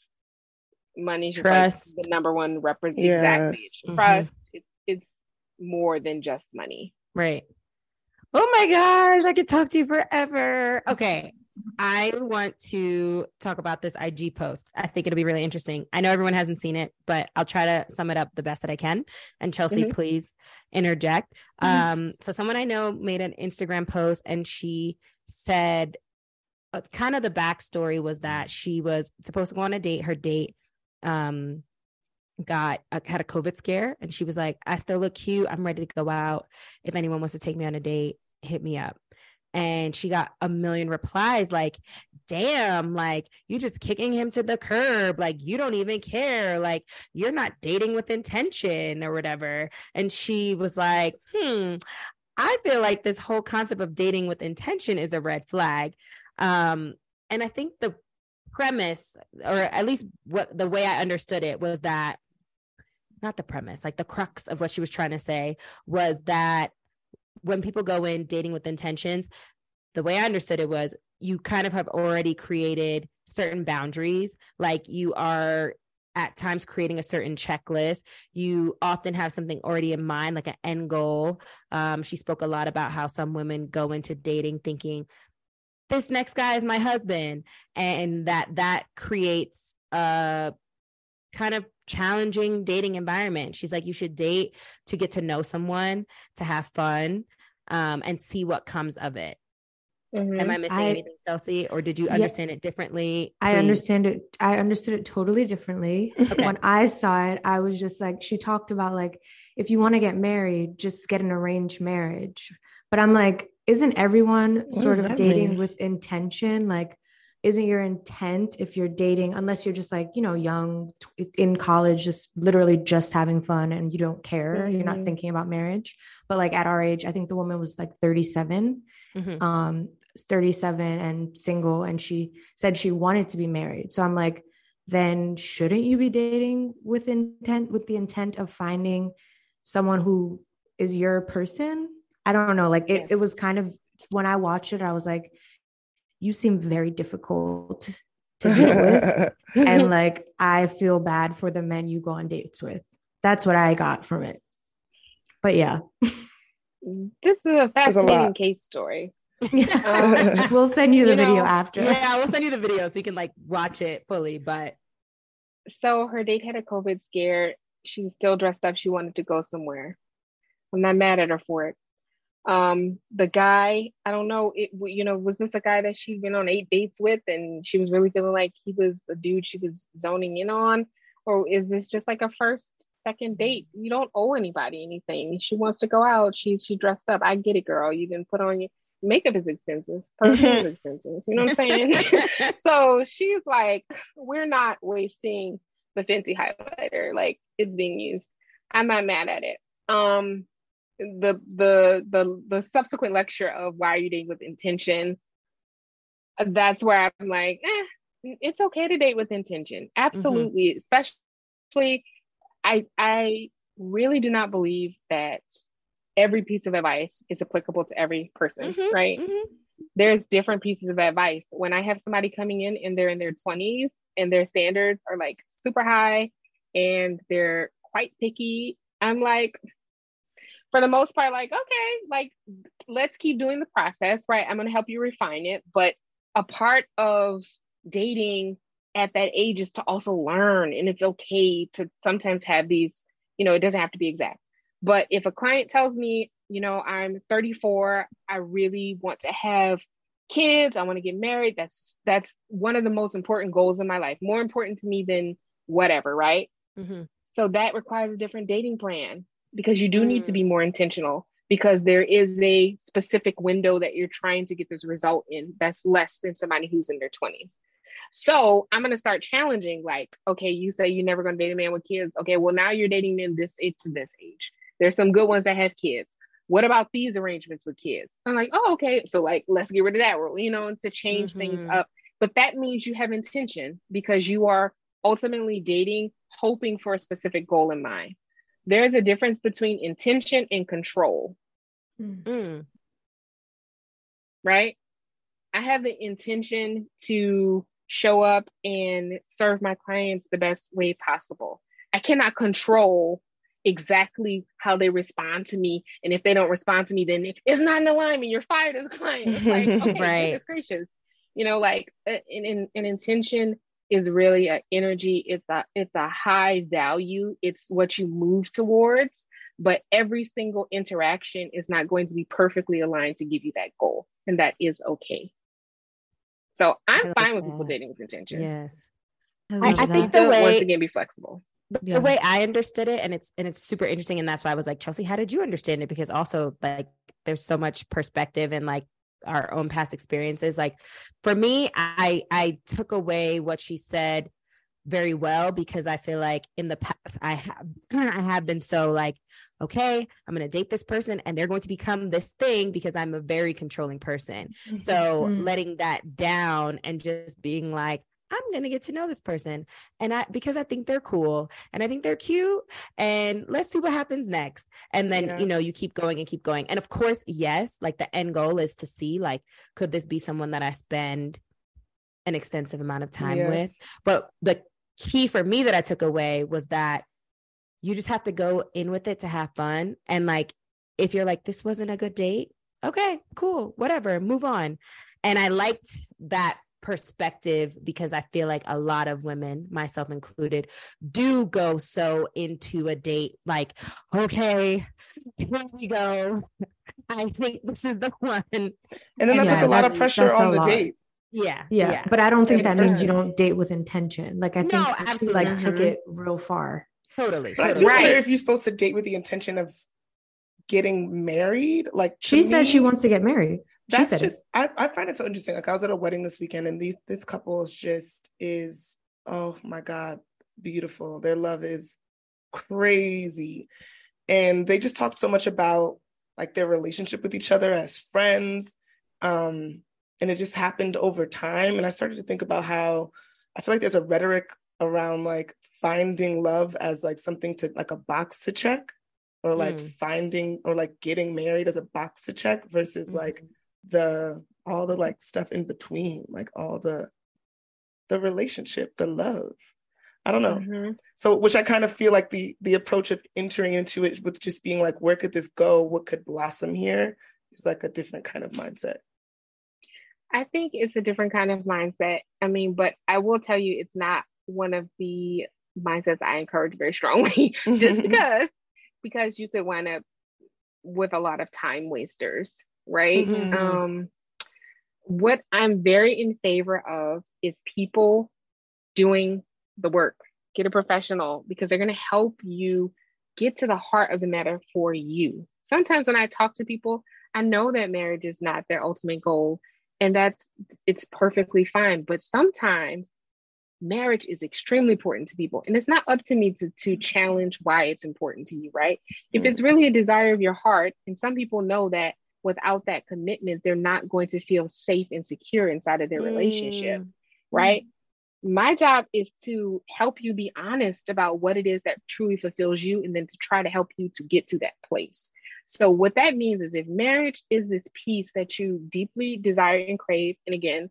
Money is just trust. Like the number one represent yes. exactly. It's mm-hmm. trust. It's it's more than just money. Right. Oh my gosh, I could talk to you forever. Okay. I want to talk about this I G post. I think it'll be really interesting. I know everyone hasn't seen it, but I'll try to sum it up the best that I can. And Chelsea, mm-hmm. please interject. Mm-hmm. Um, so someone I know made an Instagram post and she said uh, kind of the backstory was that she was supposed to go on a date. Her date um got uh, had a COVID scare and she was like, I still look cute, I'm ready to go out, if anyone wants to take me on a date, hit me up. And she got a million replies like, damn, like you just kicking him to the curb, like you don't even care, like you're not dating with intention or whatever. And she was like, hmm I feel like this whole concept of dating with intention is a red flag. Um and I think the premise, or at least what the way I understood it was that, not the premise, like the crux of what she was trying to say was that when people go in dating with intentions, the way I understood it was you kind of have already created certain boundaries. Like you are at times creating a certain checklist. You often have something already in mind, like an end goal. Um, she spoke a lot about how some women go into dating thinking, this next guy is my husband. And that that creates a kind of challenging dating environment. She's like, you should date to get to know someone, to have fun, um, and see what comes of it. Mm-hmm. Am I missing I, anything, Chelsea? Or did you understand yeah, it differently? Please. I understand it. I understood it totally differently. Okay. When I saw it, I was just like, she talked about like, if you want to get married, just get an arranged marriage. But I'm like, isn't everyone what sort of dating mean? With intention? Like, isn't your intent if you're dating, unless you're just like, you know, young in college, just literally just having fun and you don't care, mm-hmm. you're not thinking about marriage. But like at our age, I think the woman was like thirty-seven, mm-hmm. um, thirty-seven and single. And she said she wanted to be married. So I'm like, then shouldn't you be dating with intent, with the intent of finding someone who is your person? I don't know. Like it, it was kind of, when I watched it, I was like, you seem very difficult to deal with. And like, I feel bad for the men you go on dates with. That's what I got from it. But yeah. This is a fascinating case story. Um, we'll send you the you video know, after. Yeah, we'll send you the video so you can like watch it fully. But so her date had a COVID scare. She was still dressed up. She wanted to go somewhere. I'm not mad at her for it. Um, the guy, I don't know, it, you know, was this a guy that she'd been on eight dates with and she was really feeling like he was a dude she was zoning in on? Or is this just like a first, second date? You don't owe anybody anything. She wants to go out. She, she dressed up. I get it, girl. You didn't put on your makeup is expensive. Perfume is expensive. You know what I'm saying? So she's like, we're not wasting the Fenty highlighter. Like it's being used. I'm not mad at it. Um, the the the the subsequent lecture of why are you dating with intention, that's where I'm like, eh, it's okay to date with intention. Absolutely. Mm-hmm. Especially I I really do not believe that every piece of advice is applicable to every person, mm-hmm. right? Mm-hmm. There's different pieces of advice. When I have somebody coming in and they're in their twenties and their standards are like super high and they're quite picky, I'm like, for the most part, like, okay, like, let's keep doing the process, right? I'm going to help you refine it. But a part of dating at that age is to also learn. And it's okay to sometimes have these, you know, it doesn't have to be exact. But if a client tells me, you know, I'm thirty-four, I really want to have kids, I want to get married, that's that's one of the most important goals in my life, more important to me than whatever, right? Mm-hmm. So that requires a different dating plan. Because you do need to be more intentional because there is a specific window that you're trying to get this result in that's less than somebody who's in their twenties. So I'm going to start challenging like, okay, you say you're never going to date a man with kids. Okay, well, now you're dating men this age to this age. There's some good ones that have kids. What about these arrangements with kids? I'm like, oh, okay. So like, let's get rid of that rule, you know, to change mm-hmm. things up. But that means you have intention because you are ultimately dating, hoping for a specific goal in mind. There's a difference between intention and control. Mm. Right? I have the intention to show up and serve my clients the best way possible. I cannot control exactly how they respond to me. And if they don't respond to me, then it's not in alignment. You're fired as a client. It's like, okay, right. Goodness gracious. You know, like an, an, an intention is really an energy. It's a it's a high value. It's what you move towards, but every single interaction is not going to be perfectly aligned to give you that goal, and that is okay. So I'm like fine with that. People dating with intention. Yes, I, I think the way once again be flexible. The, yeah. the way I understood it, and it's and it's super interesting, and that's why I was like, Chelsea, how did you understand it? Because also like there's so much perspective and like our own past experiences. Like for me, I I took away what she said very well because I feel like in the past I have I have been so like, okay, I'm going to date this person and they're going to become this thing because I'm a very controlling person. So mm-hmm. letting that down and just being like, I'm going to get to know this person. And I, because I think they're cool and I think they're cute, and let's see what happens next. And then, yes. you know, you keep going and keep going. And of course, yes, like the end goal is to see, like, could this be someone that I spend an extensive amount of time yes. with? But the key for me that I took away was that you just have to go in with it to have fun. And like, if you're like, this wasn't a good date, okay, cool, whatever, move on. And I liked that perspective because I feel like a lot of women, myself included, do go so into a date like, okay, here we go. I think this is the one. And then that yeah, puts a lot of pressure on the lot. date. Yeah, yeah. Yeah. But I don't think that means you don't date with intention. Like I think no, she absolutely. like took it real far. Totally. But totally. I do wonder if you're supposed to date with the intention of getting married. Like she me, said she wants to get married. That's just it. I, I find it so interesting. Like I was at a wedding this weekend and these this couple just is, oh my God, beautiful. Their love is crazy. And they just talked so much about like their relationship with each other as friends. Um, and it just happened over time. And I started to think about how I feel like there's a rhetoric around like finding love as like something to like a box to check, or like mm. finding or like getting married as a box to check versus mm-hmm. like the all the like stuff in between, like all the the relationship, the love. I don't know. Mm-hmm. So which I kind of feel like the the approach of entering into it with just being like, where could this go? What could blossom here is like a different kind of mindset. I think it's a different kind of mindset. I mean, but I will tell you, it's not one of the mindsets I encourage very strongly, just because, because you could wind up with a lot of time wasters, right? Mm-hmm. Um, what I'm very in favor of is people doing the work. Get a professional, because they're going to help you get to the heart of the matter for you. Sometimes when I talk to people, I know that marriage is not their ultimate goal, and that's, it's perfectly fine. But sometimes marriage is extremely important to people. And it's not up to me to, to challenge why it's important to you, right? Mm-hmm. If it's really a desire of your heart, and some people know that without that commitment, they're not going to feel safe and secure inside of their mm-hmm. relationship, right? Mm-hmm. My job is to help you be honest about what it is that truly fulfills you, and then to try to help you to get to that place. So what that means is, if marriage is this piece that you deeply desire and crave, and again,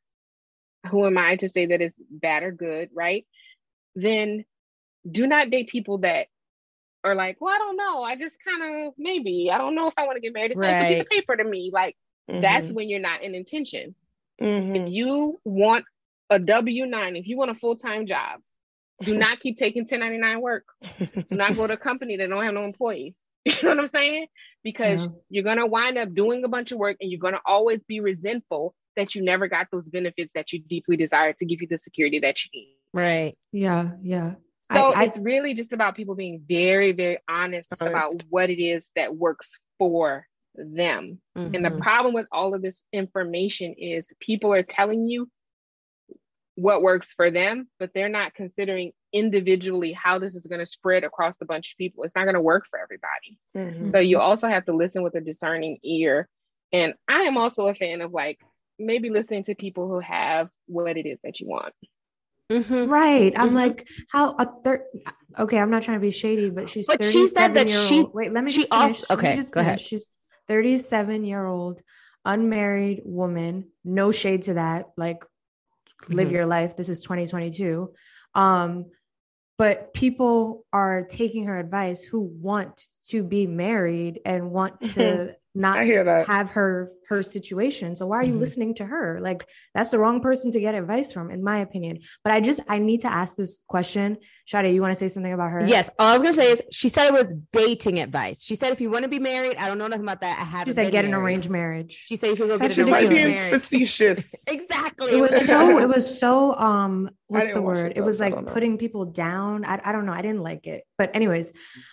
who am I to say that it's bad or good, right? Then do not date people that are like, well, I don't know. I just kind of, maybe, I don't know if I want to get married. It's right. like a piece of paper to me. Like, mm-hmm. that's when you're not in intention. Mm-hmm. If you want a W nine, if you want a full-time job, do not keep taking ten ninety-nine work. Do not go to a company that don't have no employees. You know what I'm saying? Because yeah. you're going to wind up doing a bunch of work, and you're going to always be resentful that you never got those benefits that you deeply desire to give you the security that you need. Right. Yeah. Yeah. So I, it's I, really just about people being very, very honest, honest about what it is that works for them. Mm-hmm. And the problem with all of this information is people are telling you what works for them, but they're not considering individually how this is going to spread across a bunch of people. It's not going to work for everybody. Mm-hmm. So you also have to listen with a discerning ear. And I am also a fan of like maybe listening to people who have what it is that you want. Mm-hmm. Right. I'm mm-hmm. like, how a third, okay, I'm not trying to be shady, but she's but she said that she old. Wait, let me she just finish. also okay, just go finish. ahead. She's thirty-seven year old unmarried woman. No shade to that. Like, live mm-hmm. your life. This is twenty twenty-two. Um, but people are taking her advice who want to be married and want to not I hear that. have her her situation. So why are you mm-hmm. listening to her? Like, that's the wrong person to get advice from, in my opinion. But I just I need to ask this question. Shade, you want to say something about her? Yes. All I was gonna say is she said it was dating advice. She said if you want to be married, I don't know nothing about that. I haven't. She said get married. an arranged marriage. She said you can go That's get an arranged being marriage. Facetious. Exactly. It was so it was so um what's the word? It, it was like putting people down. I I don't know. I didn't like it. But anyways,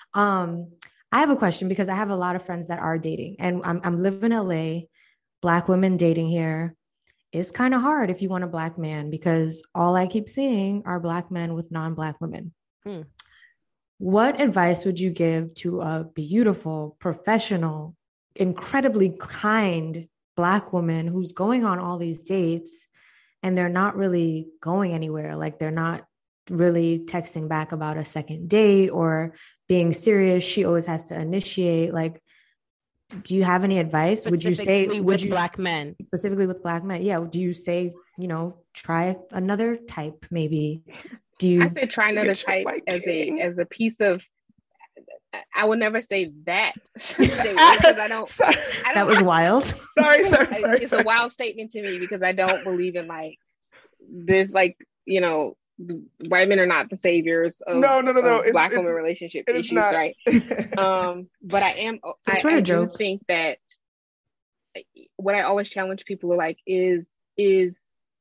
um I have a question because I have a lot of friends that are dating, and I'm I'm living in L A, Black women dating here. It's kind of hard if you want a Black man, because all I keep seeing are Black men with non-Black women. Hmm. What advice would you give to a beautiful, professional, incredibly kind Black woman who's going on all these dates and they're not really going anywhere. Like they're not really texting back about a second date or being serious. She always has to initiate. Like, do you have any advice? Would you say Specifically would with you black men? specifically with black men? Yeah. Do you say, you know, try another type maybe? Do you I said try another Get your type white as king. a as a piece of. I will never say that statement because I don't. Sorry. I that don't. was wild. Sorry, sorry, sorry, It's sorry. a wild statement to me because I don't believe in like there's like you know white men are not the saviors of, No, no, no, no. of It's- black it's- women relationship it is issues, not. right? Um, but I am. Some I, sort of I do joke. think that what I always challenge people like is is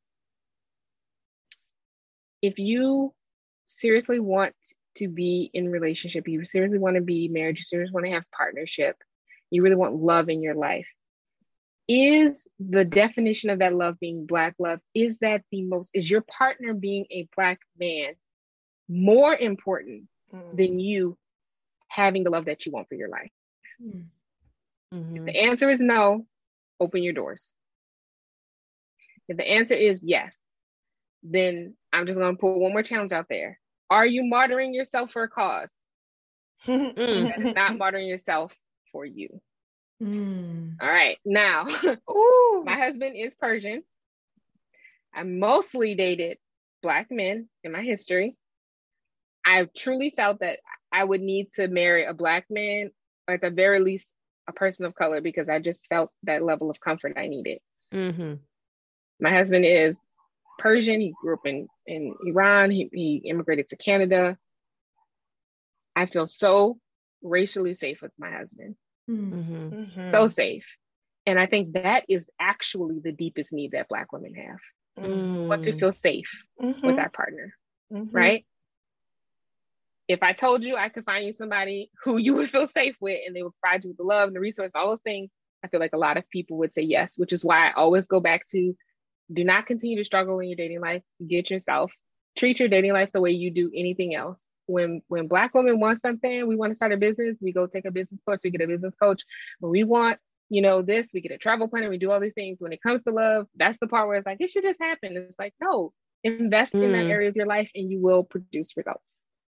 if you seriously want to be in relationship, you seriously want to be married, you seriously want to have partnership, you really want love in your life, is the definition of that love being black love, is that the most, is your partner being a black man more important Mm. than you having the love that you want for your life? Mhm. If the answer is no, open your doors. If the answer is yes, then I'm just going to put one more challenge out there. Are you martyring yourself for a cause? Mm. That is not martyring yourself for you. Mm. All right. Now, Ooh. my husband is Persian. I mostly dated black men in my history. I truly felt that I would need to marry a black man, or at the very least, a person of color, because I just felt that level of comfort I needed. Mhm. My husband is Persian. He grew up in, in Iran. He, he immigrated to Canada. I feel so racially safe with my husband. Mm. Mhm. Mhm. So safe. And I think that is actually the deepest need that black women have. Mhm. Want to Mm. feel safe Mhm. with our partner, Mhm. right? If I told you I could find you somebody who you would feel safe with and they would provide you with the love and the resource, all those things, I feel like a lot of people would say yes, which is why I always go back to do not continue to struggle in your dating life. Get yourself, treat your dating life the way you do anything else. When when black women want something, we want to start a business, we go take a business course, we get a business coach. When we want, you know, this, we get a travel planner, we do all these things. When it comes to love, that's the part where it's like, it should just happen. It's like, no, invest in that Mm. area of your life and you will produce results.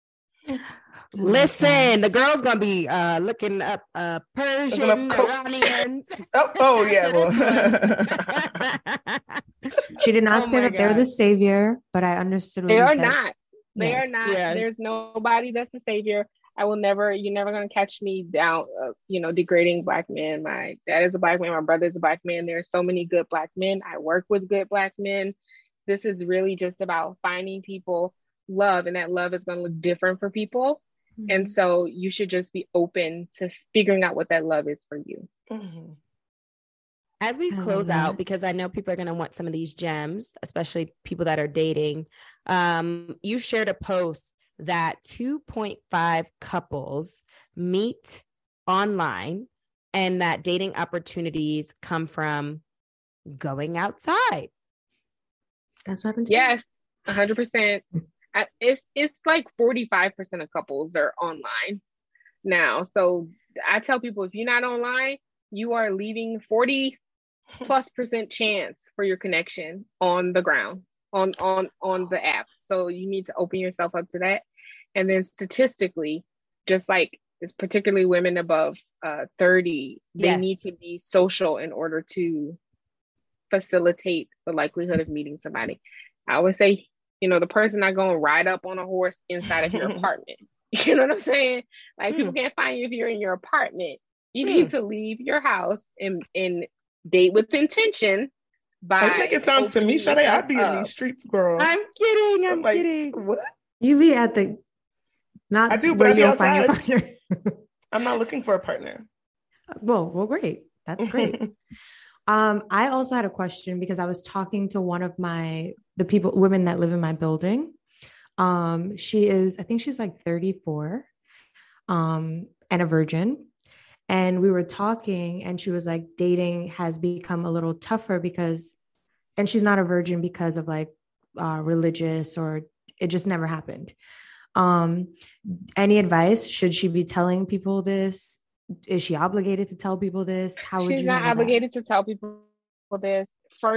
Listen, the girl's gonna be uh looking up uh Persian Looking up coach. Iranians. Oh, oh yeah. After this Well. She did not Oh say my that they're God. the savior, but I understood what They you are said. not. They Yes. are not. Yes. There's nobody that's the savior. I will never, you're never going to catch me down, uh, you know, degrading black men. My dad is a black man. My brother is a black man. There are so many good black men. I work with good black men. This is really just about finding people love, and that love is going to look different for people. Mm-hmm. And so you should just be open to figuring out what that love is for you. Mhm. As we I love close out, that. because I know people are going to want some of these gems, especially people that are dating. Um, you shared a post that two point five couples meet online and that dating opportunities come from going outside. That's what happened to me. Yes, one hundred percent. I- It's, it's like forty-five percent of couples are online now. So I tell people, if you're not online, you are leaving forty plus percent chance for your connection on the ground, on, on, on the app. So you need to open yourself up to that. And then statistically, just like it's particularly women above uh, thirty, they Yes. need to be social in order to facilitate the likelihood of meeting somebody. I always say, you know, the person not going to ride up on a horse inside of your apartment. You know what I'm saying? Like, people can't find you if you're in your apartment. You need to leave your house and, and date with intention. By I think it sounds to me, opening Sade, yourself I'd be in up. these streets, girl. I'm kidding. I'm like, kidding. what? You be at the not I do, but where I be you'll find your outside. partner. I'm not looking for a partner. Well, well, great. That's great. um, I also had a question because I was talking to one of my the people, women that live in my building. Um, she is, I think she's like thirty-four, um, and a virgin. And we were talking, and she was like, dating has become a little tougher because, and she's not a virgin because of like uh, religious, or it just never happened. Um, any advice? Should she be telling people this? Is she obligated to tell people this? How would She's you not handle that? obligated to tell people this. First,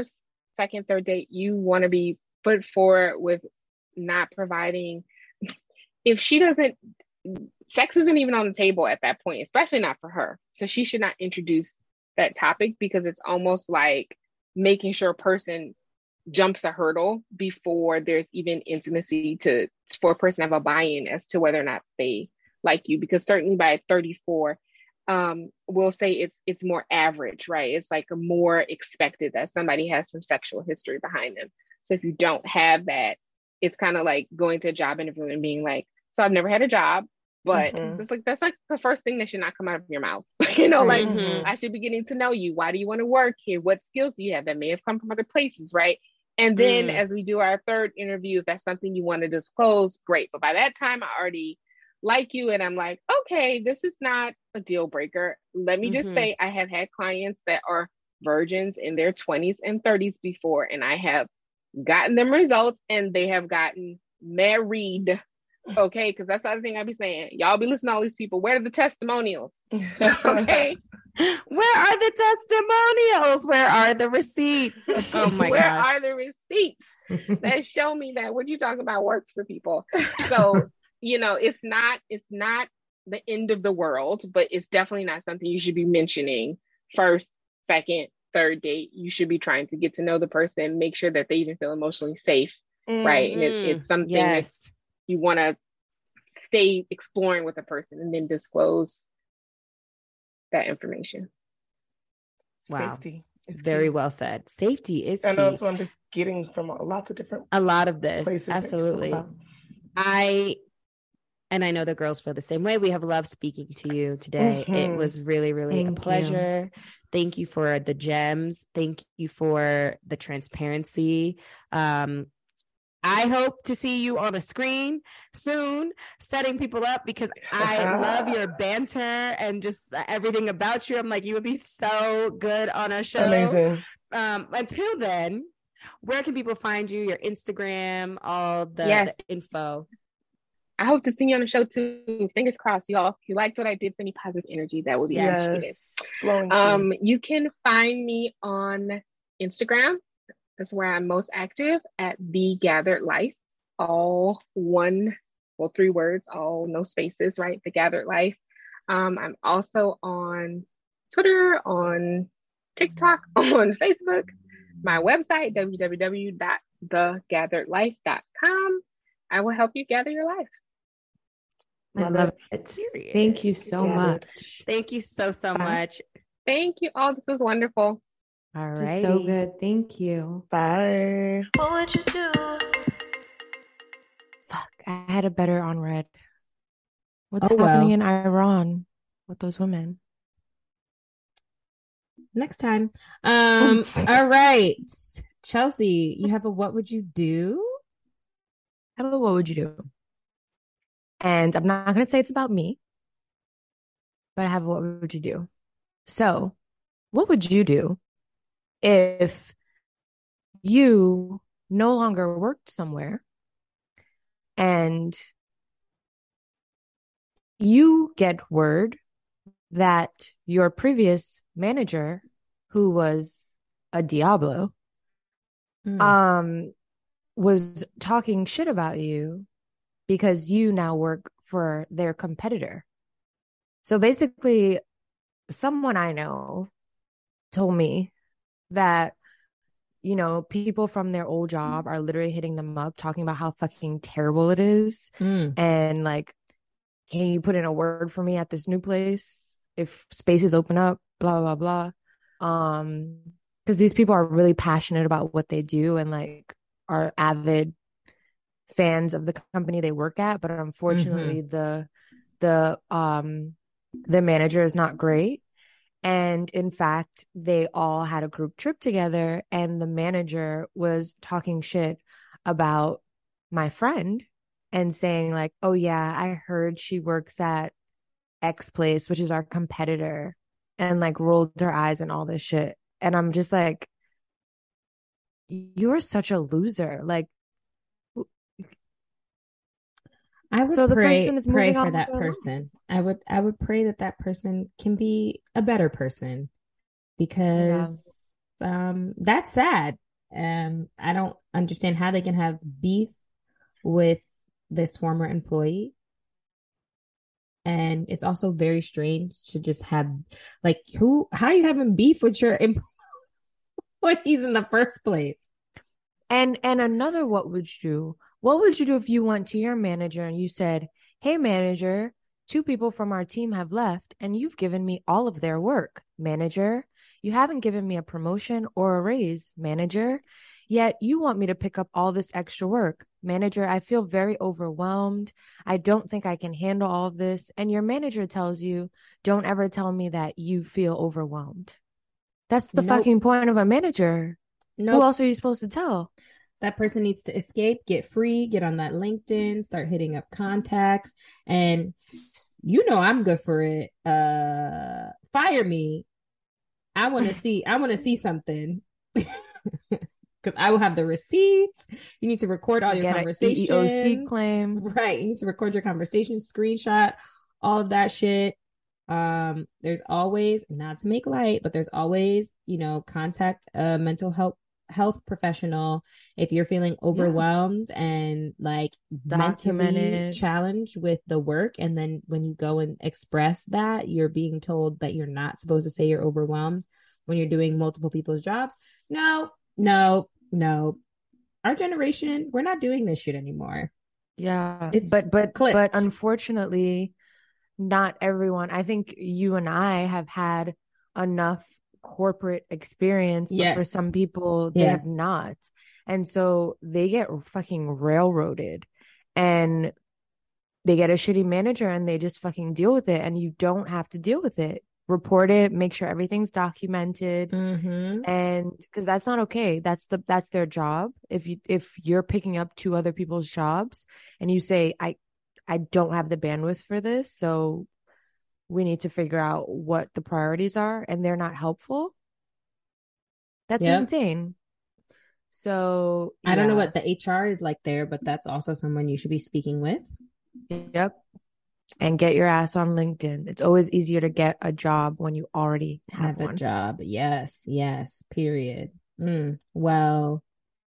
second, third date, you want to be put forward with not providing. If she doesn't, sex isn't even on the table at that point, especially not for her. So she should not introduce that topic, because it's almost like making sure a person jumps a hurdle before there's even intimacy to for a person to have a buy-in as to whether or not they like you. Because certainly by thirty-four, um, we'll say it's it's more average, right? It's like a more expected that somebody has some sexual history behind them. So if you don't have that, it's kind of like going to a job interview and being like, so I've never had a job, but Mhm. it's like, that's like the first thing that should not come out of your mouth. You know, like Mhm. I should be getting to know you. Why do you want to work here? What skills do you have that may have come from other places, right? And then Mm. as we do our third interview, if that's something you want to disclose, great. But by that time, I already like you, and I'm like, okay, this is not a deal breaker. Let me just Mhm. say, I have had clients that are virgins in their twenties and thirties before, and I have gotten them results, and they have gotten married. Okay, because that's the other thing I be saying. Y'all be listening to all these people. Where are the testimonials? Okay. Where are the testimonials? Where are the receipts? Oh my Where gosh. are the receipts that show me that what you talking about works for people? So, you know, it's not it's not the end of the world, but it's definitely not something you should be mentioning first, second, third date. You should be trying to get to know the person, make sure that they even feel emotionally safe, right? And it, Mhm. it's something that Yes. you want to stay exploring with the person and then disclose that information. Wow. Safety is Very key. well said. Safety is I know key. that's what I'm just getting from lots of different A lot of this. places that you spoke Absolutely. about. I and I know the girls feel the same way. We have loved speaking to you today. It Mhm. was really, really Thank a you. pleasure. Thank you for the gems. Thank you for the transparency. Um, I hope to see you on a screen soon, setting people up, because I love your banter and just everything about you. I'm like, you would be so good on a show. Amazing. Um, until then, where can people find you? Your Instagram, all the, Yes. the info. I hope to see you on the show too. Fingers crossed, y'all. If you liked what I did, send me positive energy. That would be appreciated. Yes. Flowing tea. Um, you can find me on Instagram. That's where I'm most active, at The Gathered Life. All one, well, three words, all no spaces, right? The Gathered Life. Um, I'm also on Twitter, on TikTok, on Facebook. My website, w w w dot the gathered life dot com. I will help you gather your life. I Love love it. it. Period. Thank you so Got much. it. Thank you so, so Bye. much. Thank you all. This was wonderful. All This right. is so good. Thank you. Bye. What would you do? Fuck, I had a better on red. What's Oh, well. happening in Iran with those women? Next time. Um, all right. Chelsea, you have a what would you do? How about what would you do? And I'm not going to say it's about me, but I have a what would you do? So, what would you do if you no longer worked somewhere and you get word that your previous manager, who was a Diablo, Hmm. um, was talking shit about you because you now work for their competitor? So basically, someone I know told me that, you know, people from their old job are literally hitting them up talking about how fucking terrible it is. Mm. And like, can you put in a word for me at this new place if spaces open up, blah, blah, blah. Um, because these people are really passionate about what they do and like are avid fans of the company they work at. But unfortunately, the the um the manager is not great. And in fact, they all had a group trip together, and the manager was talking shit about my friend and saying like, oh yeah, I heard she works at X place, which is our competitor, and like rolled her eyes and all this shit. And I'm just like, you're such a loser. Like, I would so the pray, person is pray moving for on that with their life. person. I would I would pray that that person can be a better person, because um that's sad. Um, I don't understand how they can have beef with this former employee. And it's also very strange to just have, like, who, how are you having beef with your employees in the first place? And, and another, what would you do? What would you do if you went to your manager and you said, hey, manager, two people from our team have left and you've given me all of their work. Manager, you haven't given me a promotion or a raise. Manager, yet you want me to pick up all this extra work. Manager, I feel very overwhelmed. I don't think I can handle all of this. And your manager tells you, don't ever tell me that you feel overwhelmed. That's the nope. fucking point of a manager. Nope. Who else are you supposed to tell? That person needs to escape, get free, get on that LinkedIn, start hitting up contacts. And you know I'm good for it. Uh, fire me. I want to see, I want to see something. Because I will have the receipts. You need to record all your get conversations. E E O C claim. Right. You need to record your conversations, screenshot, all of that shit. Um, there's always, not to make light, but there's always, you know, contact a mental health health professional if you're feeling overwhelmed yeah. and like mentally challenged with the work. And then when you go and express that, you're being told that you're not supposed to say you're overwhelmed when you're doing multiple people's jobs. No, no, no. Our generation, we're not doing this shit anymore. Yeah. It's but but clipped. But unfortunately, not everyone. I think you and I have had enough corporate experience, but yes. for some people they yes. have not, and so they get fucking railroaded and they get a shitty manager and they just fucking deal with it. And you don't have to deal with it. Report it, make sure everything's documented, mm-hmm. and because that's not okay. That's the that's their job. If you if you're picking up two other people's jobs and you say I I don't have the bandwidth for this, so we need to figure out what the priorities are, and they're not helpful. That's yep. insane. So I yeah. don't know what the H R is like there, but that's also someone you should be speaking with. Yep. And get your ass on LinkedIn. It's always easier to get a job when you already have, have a job. Yes, yes, period. Mm. Well,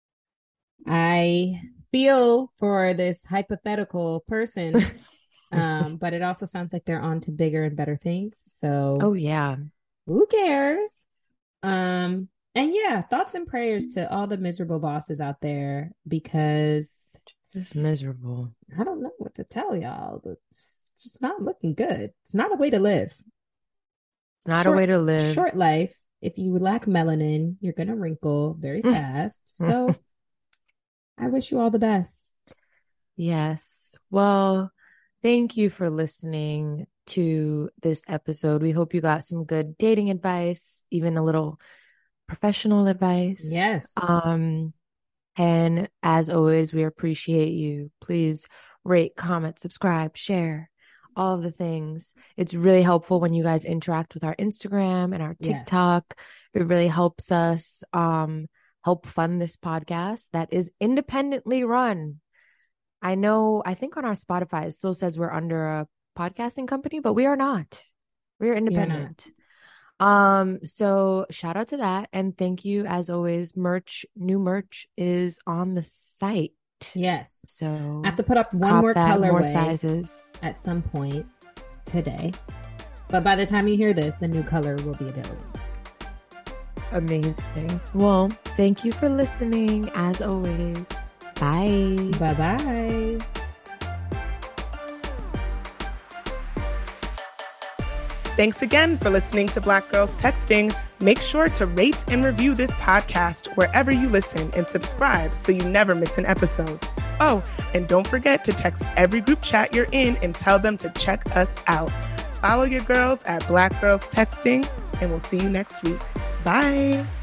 I feel for this hypothetical person. Um, but it also sounds like they're on to bigger and better things. So, oh yeah, who cares? Um, and yeah, thoughts and prayers to all the miserable bosses out there, because just miserable. I don't know what to tell y'all. It's just not looking good. It's not a way to live. It's not short, a way to live. Short life. If you lack melanin, you're gonna wrinkle very fast. So, I wish you all the best. Yes. Well. Thank you for listening to this episode. We hope you got some good dating advice, even a little professional advice. Yes. Um, and as always, we appreciate you. Please rate, comment, subscribe, share, all of the things. It's really helpful when you guys interact with our Instagram and our TikTok. Yes. It really helps us um, help fund this podcast that is independently run. I know, I think on our Spotify, it still says we're under a podcasting company, but we are not. We're independent. Um, so shout out to that. And thank you as always. Merch, new merch is on the site. Yes. So I have to put up one more colorway more sizes at some point today. But by the time you hear this, the new color will be available. Amazing. Well, thank you for listening as always. Bye. Bye-bye. Thanks again for listening to Black Girls Texting. Make sure to rate and review this podcast wherever you listen and subscribe so you never miss an episode. Oh, and don't forget to text every group chat you're in and tell them to check us out. Follow your girls at Black Girls Texting, and we'll see you next week. Bye.